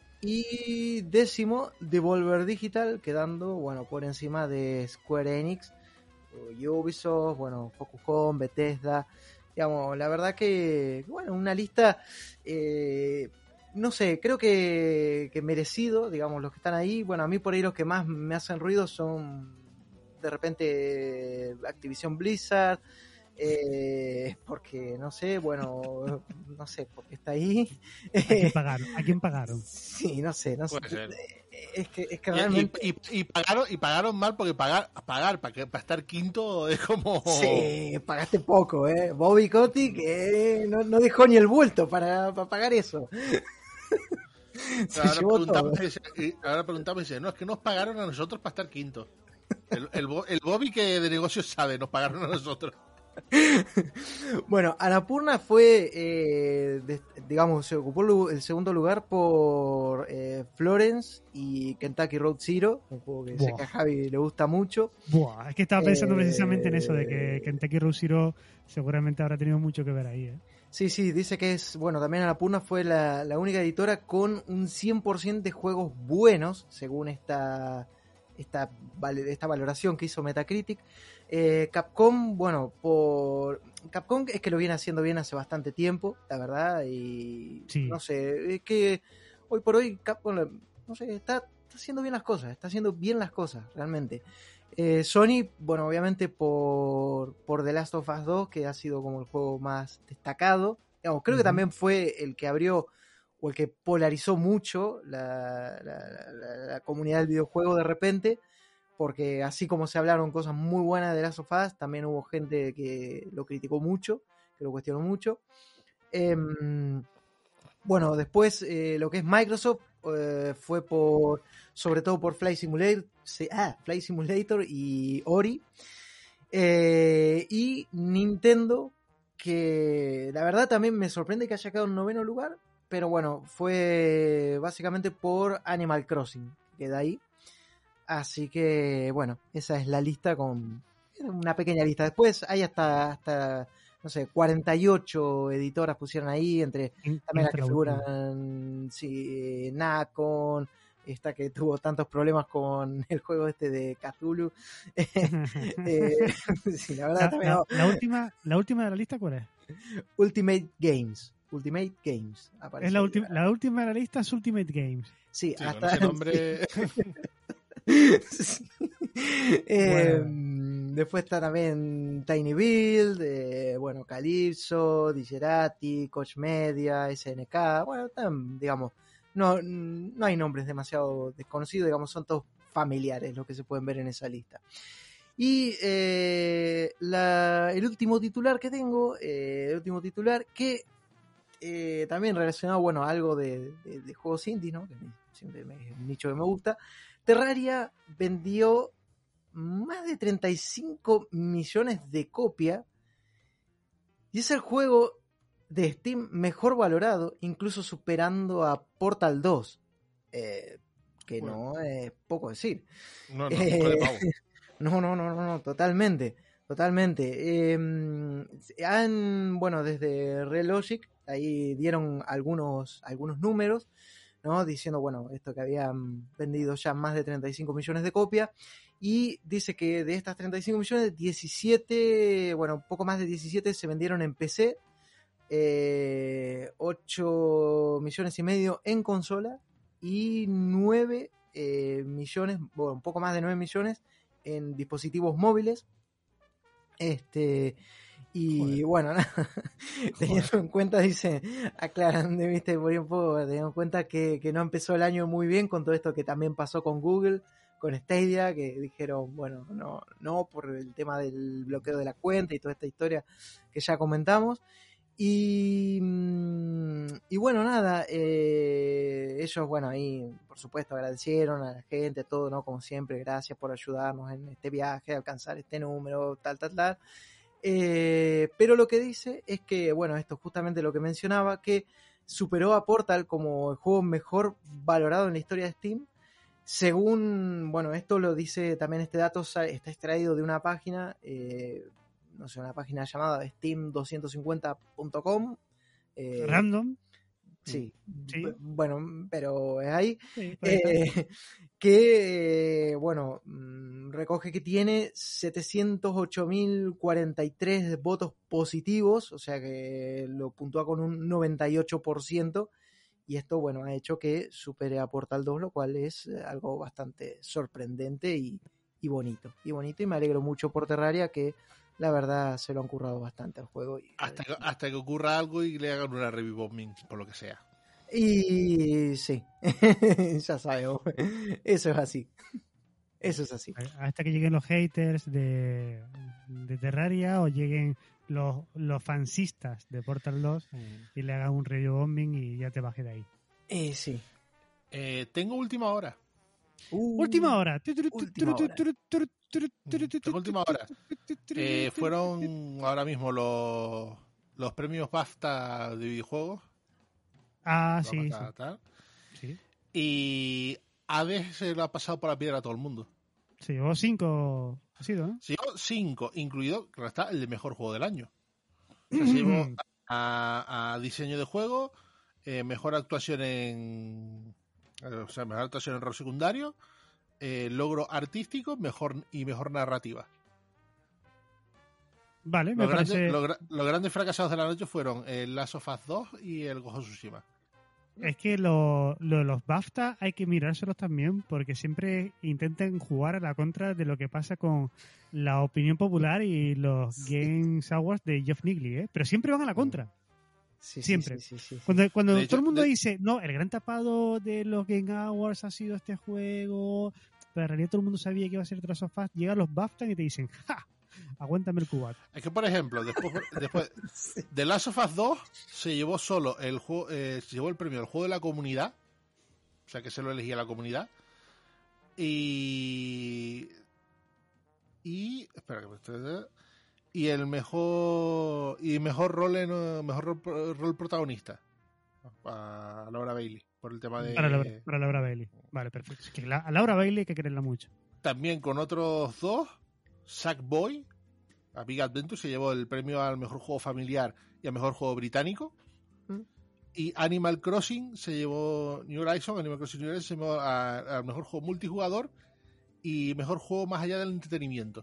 y décimo, Devolver Digital, quedando, bueno, por encima de Square Enix, Ubisoft, bueno, Focus Home, Bethesda. Digamos, la verdad que, bueno, una lista, eh, no sé, creo que, que merecido, digamos, los que están ahí. Bueno, a mí por ahí los que más me hacen ruido son, de repente, Activision Blizzard, eh, porque, no sé, bueno, no sé, porque está ahí. ¿A quién pagaron? ¿A quién pagaron? Sí, no sé, no sé. Puede ser. Es que, es que Y, realmente... y, y, y pagaron y pagaron mal porque pagar pagar para que para estar quinto es como Sí, pagaste poco, ¿eh? Bobby Kotick eh, no, no dejó ni el vuelto para, para pagar eso. Se ahora llevó todo. preguntamos y dice- y ahora preguntamos y dice, no, es que nos pagaron a nosotros para estar quinto. El, el, Bo- el Bobby que de negocios sabe, nos pagaron a nosotros. Bueno, Annapurna fue, eh, de- digamos, se ocupó lu- el segundo lugar por eh, Florence y Kentucky Road Zero, un juego que sé Buah. que a Javi le gusta mucho. Buah, es que estaba pensando Eh, precisamente en eso, de que Kentucky Road Zero seguramente habrá tenido mucho que ver ahí, ¿eh? Sí, sí, dice que es, bueno, también Annapurna fue la, la única editora con un cien por ciento de juegos buenos, según esta, esta, val- esta valoración que hizo Metacritic. Eh, Capcom, bueno, por Capcom es que lo viene haciendo bien hace bastante tiempo, la verdad, y Sí. no sé, es que hoy por hoy Capcom, la- no sé, está, está haciendo bien las cosas, está haciendo bien las cosas, realmente. Eh, Sony, bueno, obviamente por, por The Last of Us dos, que ha sido como el juego más destacado. Digamos, creo que Ujú. también fue el que abrió o el que polarizó mucho la, la- la- la comunidad del videojuego de repente, porque así como se hablaron cosas muy buenas de The Last of Us, también hubo gente que lo criticó mucho, que lo cuestionó mucho. Em, bueno, después eh, lo que es Microsoft eh, fue por, sobre todo por Flight Simulator, se- ah, Flight Simulator y Ori. Eh, y Nintendo, que la verdad también me sorprende que haya quedado en noveno lugar, pero bueno, fue básicamente por Animal Crossing, que queda ahí. Así que bueno, esa es la lista con una pequeña lista. Después hay hasta, hasta no sé, cuarenta y ocho editoras pusieron ahí, entre ¿Quién- también las quién que fue la última? figuran, sí, Nacon, esta que tuvo tantos problemas con el juego este de Cthulhu. Eh, sí, la verdad La, también, la- no. la última, la última de la lista, ¿cuál es? Ultimate Games. Ultimate Games. aparece Es la, ahí. última, la última de la lista es Ultimate Games. Sí, Sí, con hasta ese nombre Sí. Eh, después está también Tiny Build, eh, bueno, Calypso, Digerati, Coach Media, S N K. Bueno, están, digamos, no, no hay nombres demasiado desconocidos, digamos, son todos familiares los que se pueden ver en esa lista. Y eh, la, el último titular que tengo, eh, el último titular que eh, también relacionado, bueno, a algo de, de, de juegos indie, ¿no? Que siempre me, es un nicho que me gusta. Terraria vendió más de treinta y cinco millones de copias y es el juego de Steam mejor valorado, incluso superando a Portal dos, eh, que Bueno. no es poco decir. no, no, Eh, hijo de pavo. No, no, no, no, no, totalmente, totalmente. Eh, han, bueno, desde Relogic, ahí dieron algunos, algunos números, ¿no? Diciendo, bueno, esto que habían vendido ya más de treinta y cinco millones de copias, y dice que de estas treinta y cinco millones, diecisiete, bueno, un poco más de diecisiete se vendieron en P C, eh, ocho millones y medio en consola, y nueve eh, millones, bueno, un poco más de nueve millones en dispositivos móviles. Este, y Joder. bueno, teniendo en cuenta, dice, aclaran, viste, por ahí un poco, teniendo en cuenta que, que no empezó el año muy bien con todo esto que también pasó con Google, con Stadia, que dijeron, bueno, no, no, por el tema del bloqueo de la cuenta y toda esta historia que ya comentamos. Y, y bueno, nada, eh, ellos, bueno, ahí por supuesto agradecieron a la gente, a todo, ¿no? Como siempre, gracias por ayudarnos en este viaje, a alcanzar este número, tal, tal, tal. Eh, pero lo que dice es que, bueno, esto es justamente lo que mencionaba, que superó a Portal como el juego mejor valorado en la historia de Steam. Según, bueno, esto lo dice también, este dato está extraído de una página, eh, no sé, una página llamada steam doscientos cincuenta punto com. Eh, Random. Sí, sí, bueno, pero es ahí. Sí, eh, que, eh, bueno, recoge que tiene setecientos ocho mil cuarenta y tres votos positivos, o sea que lo puntúa con un noventa y ocho por ciento. Y esto, bueno, ha hecho que supere a Portal dos, lo cual es algo bastante sorprendente y, y bonito. Y bonito, y me alegro mucho por Terraria, que la verdad se lo han currado bastante al juego. Y, hasta, que, hasta que ocurra algo y le hagan una review bombing, por lo que sea. Y sí, ya sabemos. Eso es así. Eso es así. Hasta que lleguen los haters de, de Terraria o lleguen los, los fansistas de Portal dos y le hagan un review bombing y ya te bajes de ahí. Eh, sí. Eh, tengo última hora. Uh, última hora. Última hora. Tengo última hora. Eh, fueron ahora mismo los, los premios BAFTA de videojuegos. Ah, sí, BAFTA, sí. Tal. sí. Y Hades se lo ha pasado por la piedra a todo el mundo. Se llevó cinco. Ha sido, ¿no? Se llevó cinco, incluido que está el de mejor juego del año. O sea, se llevó a, a diseño de juego, eh, mejor actuación en. O sea, mejor actuación en rol secundario, eh, logro artístico, mejor y mejor narrativa. Vale, me Los, parece. grandes, los, los grandes fracasados de la noche fueron el Last of Us dos y el Ghost of Tsushima. Es que lo, lo, los BAFTA hay que mirárselos también porque siempre intentan jugar a la contra de lo que pasa con la opinión popular y los Games Awards de Geoff Keighley, ¿eh? Pero siempre van a la contra. Sí, siempre. Sí, sí, sí, sí. Cuando, cuando De todo hecho, el mundo de... dice, no, el gran tapado de los Game Awards ha sido este juego, pero en realidad todo el mundo sabía que iba a ser The Last of Us, llegan los BAFTA y te dicen, ¡ja! Aguántame el cubat. Es que, por ejemplo, después, después sí. de Last of Us dos se llevó solo el juego, eh, se llevó el premio del juego de la comunidad, o sea que se lo elegía la comunidad, y y espera que me estoy, y el mejor y mejor rol en, mejor rol, rol protagonista a Laura Bailey por el tema de para Laura, para Laura Bailey. Vale, perfecto. Es que la, a Laura Bailey hay que quererla mucho. También con otros dos. Sackboy, a Big Adventure, se llevó el premio al mejor juego familiar y al mejor juego británico. ¿Mm? Y Animal Crossing se llevó New Horizons, Animal Crossing New Horizons se llevó al mejor juego multijugador y mejor juego más allá del entretenimiento.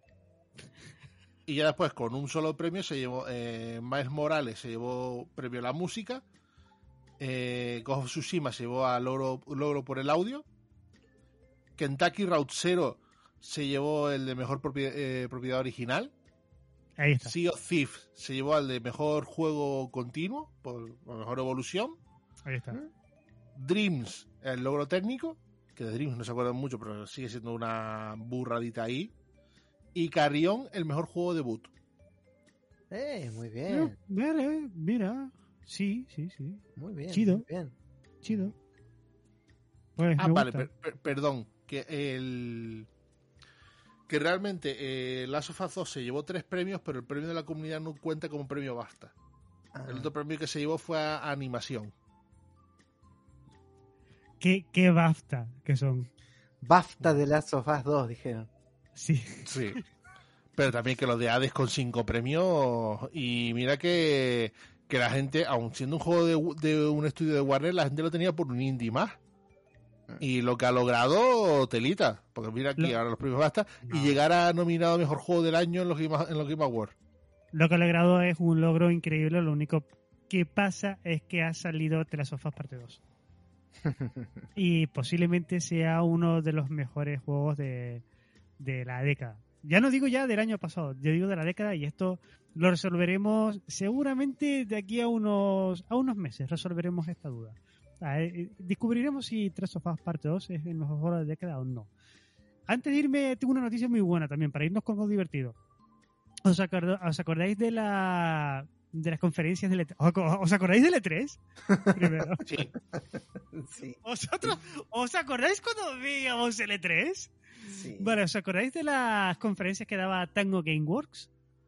Y ya después, con un solo premio, se llevó eh, Miles Morales, se llevó premio a la música, eh, Ghost of Tsushima se llevó a logro, logro por el audio, Kentucky Route Zero se llevó el de mejor propiedad, eh, propiedad original. Ahí está. Sea of Thieves se llevó al de mejor juego continuo, por, por mejor evolución. Ahí está. Dreams, el logro técnico, que de Dreams no se acuerdan mucho, pero sigue siendo una burradita ahí. Y Carrion, el mejor juego debut. Eh, muy bien. Mira, mira. Sí, sí, sí. Muy bien. Chido. Muy bien. Chido. Pues ah, me vale, gusta. per, per, perdón. Que el... que realmente eh, Last of Us dos se llevó tres premios, pero el premio de la comunidad no cuenta como premio BAFTA. Ah. El otro premio que se llevó fue a, a animación. ¿Qué, qué BAFTA que son? BAFTA de Last of Us dos, dijeron. Sí. Sí. Pero también que los de Hades con cinco premios. Y mira que, que la gente, aun siendo un juego de, de un estudio de Warner, la gente lo tenía por un indie más. Y lo que ha logrado, telita. Porque mira aquí, lo, ahora los premios basta. No. Y llegar a nominado a mejor juego del año en los Game, en los Game Awards. Lo que ha logrado es un logro increíble. Lo único que pasa es que ha salido The Last of Us parte dos. Y posiblemente sea uno de los mejores juegos de, de la década. Ya no digo ya del año pasado, yo digo de la década, y esto lo resolveremos seguramente de aquí a unos, a unos meses. Resolveremos esta duda. Descubriremos si The Last of Us parte dos es el mejor juego de la década o no. Antes de irme, tengo una noticia muy buena también, para irnos con algo divertido. ¿Os, acord- ¿Os acordáis de la de las conferencias del E tres? ¿Os acordáis del E tres? Primero. Sí. Sí. ¿Vosotros os acordáis cuando veíamos el E tres? Sí. Vale, ¿os acordáis de las conferencias que daba Tango Gameworks?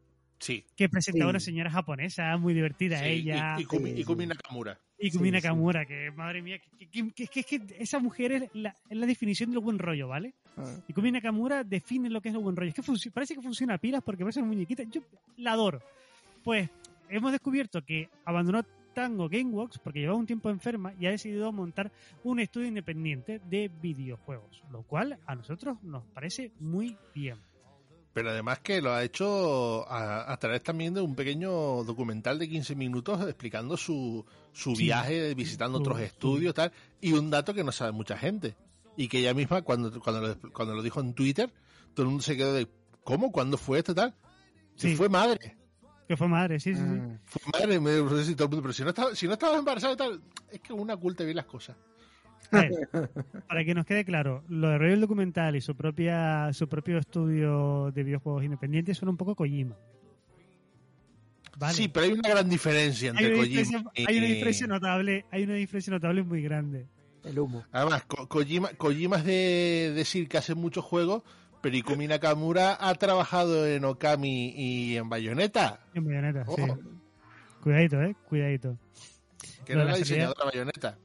Sí. Que presentaba Sí. una señora japonesa muy divertida, Sí, ella. Y, y, Kumi, Sí, y Kumi sí. Nakamura. Y Kumi Sí, Nakamura, que madre mía, que, que, que, que, que esa mujer es la, es la definición del buen rollo, ¿vale? Ah. Y Kumi Nakamura define lo que es el buen rollo. Es que func- parece que funciona a pilas porque parece una muñequita. Yo la adoro. Pues hemos descubierto que abandonó Tango Gameworks porque llevaba un tiempo enferma y ha decidido montar un estudio independiente de videojuegos, lo cual a nosotros nos parece muy bien. Pero además que lo ha hecho a, a través también de un pequeño documental de quince minutos explicando su, su Sí. viaje, visitando Su- otros su- estudios, tal, y un dato que no sabe mucha gente. Y que ella misma, cuando, cuando, lo, cuando lo dijo en Twitter, todo el mundo se quedó de, ¿cómo? ¿Cuándo fue esto, tal? Que Sí. fue madre. Que fue madre, sí, sí, sí. Mm. Fue madre, me no sé si todo el mundo, pero si no estaba, si no estabas embarazada y tal, es que una oculta bien las cosas. A ver, para que nos quede claro, lo de rollo el documental y su propia su propio estudio de videojuegos independientes suena un poco Kojima. Vale. Sí, pero hay una gran diferencia hay, entre una Kojima diferencia, y... hay una diferencia notable, hay una diferencia notable muy grande. El humo. Además, Ko- Kojima, Kojima es de decir que hace muchos juegos, pero Ikumi Nakamura ha trabajado en Okami y en Bayonetta, En Bayonetta, Oh. sí. Cuidadito, eh, cuidadito. que Lo era de la la salida- diseñadora Bayonetta.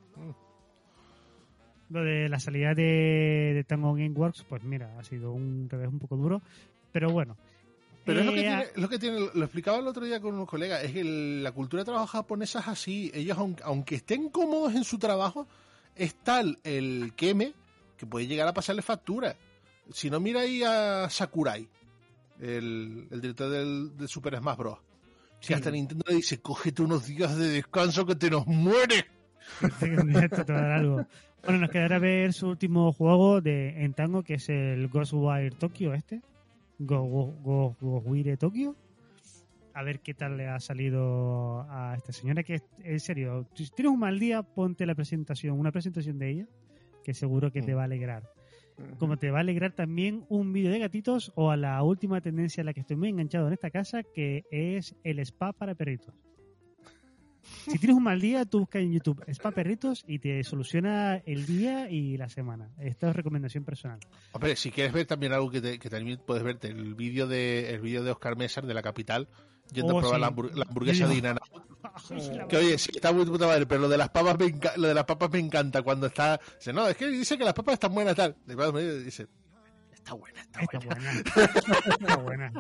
Lo de la salida de, de Tango Gameworks, pues mira, ha sido un revés un poco duro, pero bueno. Pero es lo que, Eh, tiene, es lo que tiene, lo explicaba el otro día con unos colegas, es que el- la cultura de trabajo japonesa es así. Ellos, aunque, aunque estén cómodos en su trabajo, es tal el queme que puede llegar a pasarle factura. Si no, mira ahí a Sakurai, el, el director del, del Super Smash Bros. Sí. Que hasta Nintendo le dice, cógete unos días de descanso que te nos mueres. Esto te va a dar algo. Bueno, nos quedará ver su último juego de en Tango, que es el Ghostwire Tokyo este. Go, Go, Go, Ghostwire Tokyo. A ver qué tal le ha salido a esta señora, que en serio, si tienes un mal día, ponte la presentación, una presentación de ella, que seguro que te va a alegrar. Como te va a alegrar también un vídeo de gatitos o a la última tendencia a la que estoy muy enganchado en esta casa, que es el spa para perritos. Si tienes un mal día, tú buscas en YouTube spa perritos y te soluciona el día y la semana. Esta es recomendación personal. Hombre, si quieres ver también algo que, te, que también puedes verte, el vídeo de el vídeo de Oscar Mesar de La Capital, yendo Oh, a probar sí. la, hambur- la hamburguesa Vídeo. de Inana. Que oye, sí, está muy de puta madre, pero lo de las papas me, enca- lo de las papas me encanta cuando está... Dice, no, es que dice que las papas están buenas, tal. Después dice, está buena, está Está buena. buena. Está buena.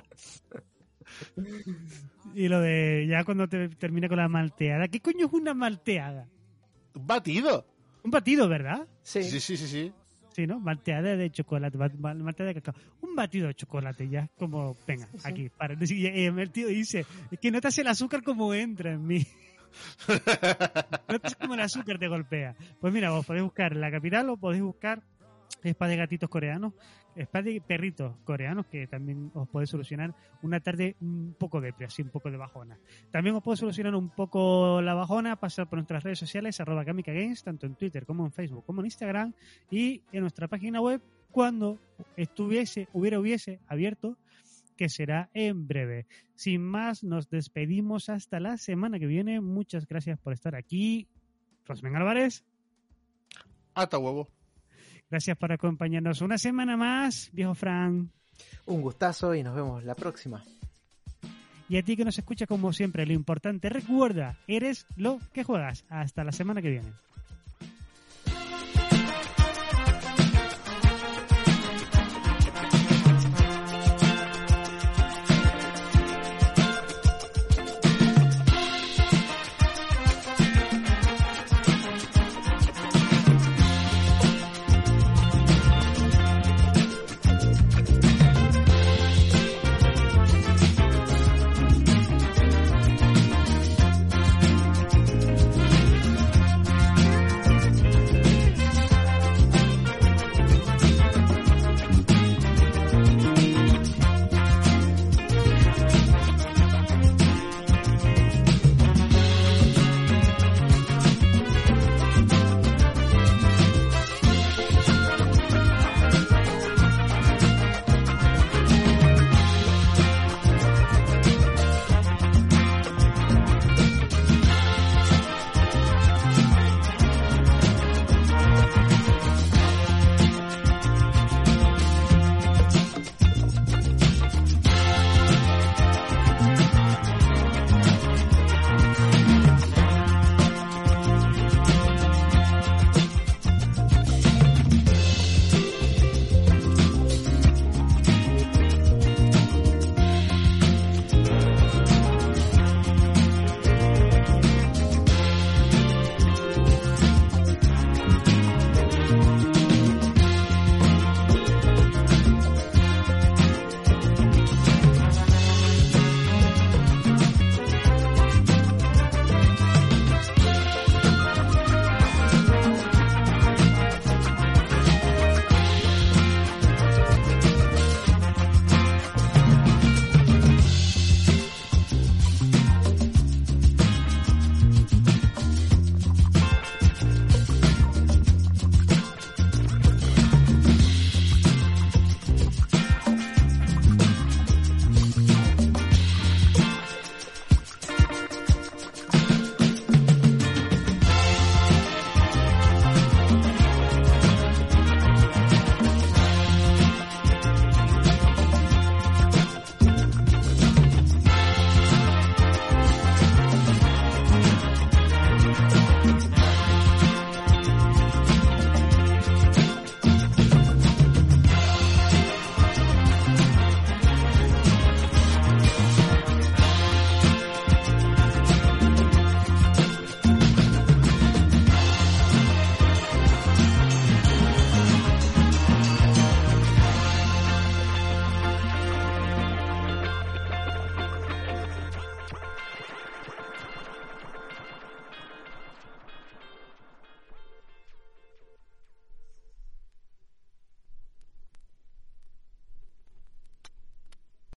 Y lo de ya cuando te termina con la malteada. ¿Qué coño es una malteada? Un batido. Un batido, ¿verdad? Sí. Sí, sí, sí, sí. Sí, ¿no? Malteada de chocolate, ba- ba- malteada de cacao. Un batido de chocolate ya, como, venga, aquí, para. Y, y el tío dice, es que notas el azúcar como entra en mí. Notas como el azúcar te golpea. Pues mira, vos podéis buscar La Capital o podéis buscar spa de gatitos coreanos, spa de perritos coreanos, que también os puede solucionar una tarde un poco de así un poco de bajona. También os puede solucionar un poco la bajona, pasar por nuestras redes sociales, arroba Kamika Games, tanto en Twitter como en Facebook como en Instagram, y en nuestra página web cuando estuviese, hubiera hubiese abierto, que será en breve. Sin más, nos despedimos hasta la semana que viene. Muchas gracias por estar aquí. Rosmen Álvarez. Hasta huevo. Gracias por acompañarnos una semana más, viejo Fran. Un gustazo y nos vemos la próxima. Y a ti que nos escucha como siempre, lo importante, recuerda, eres lo que juegas. Hasta la semana que viene.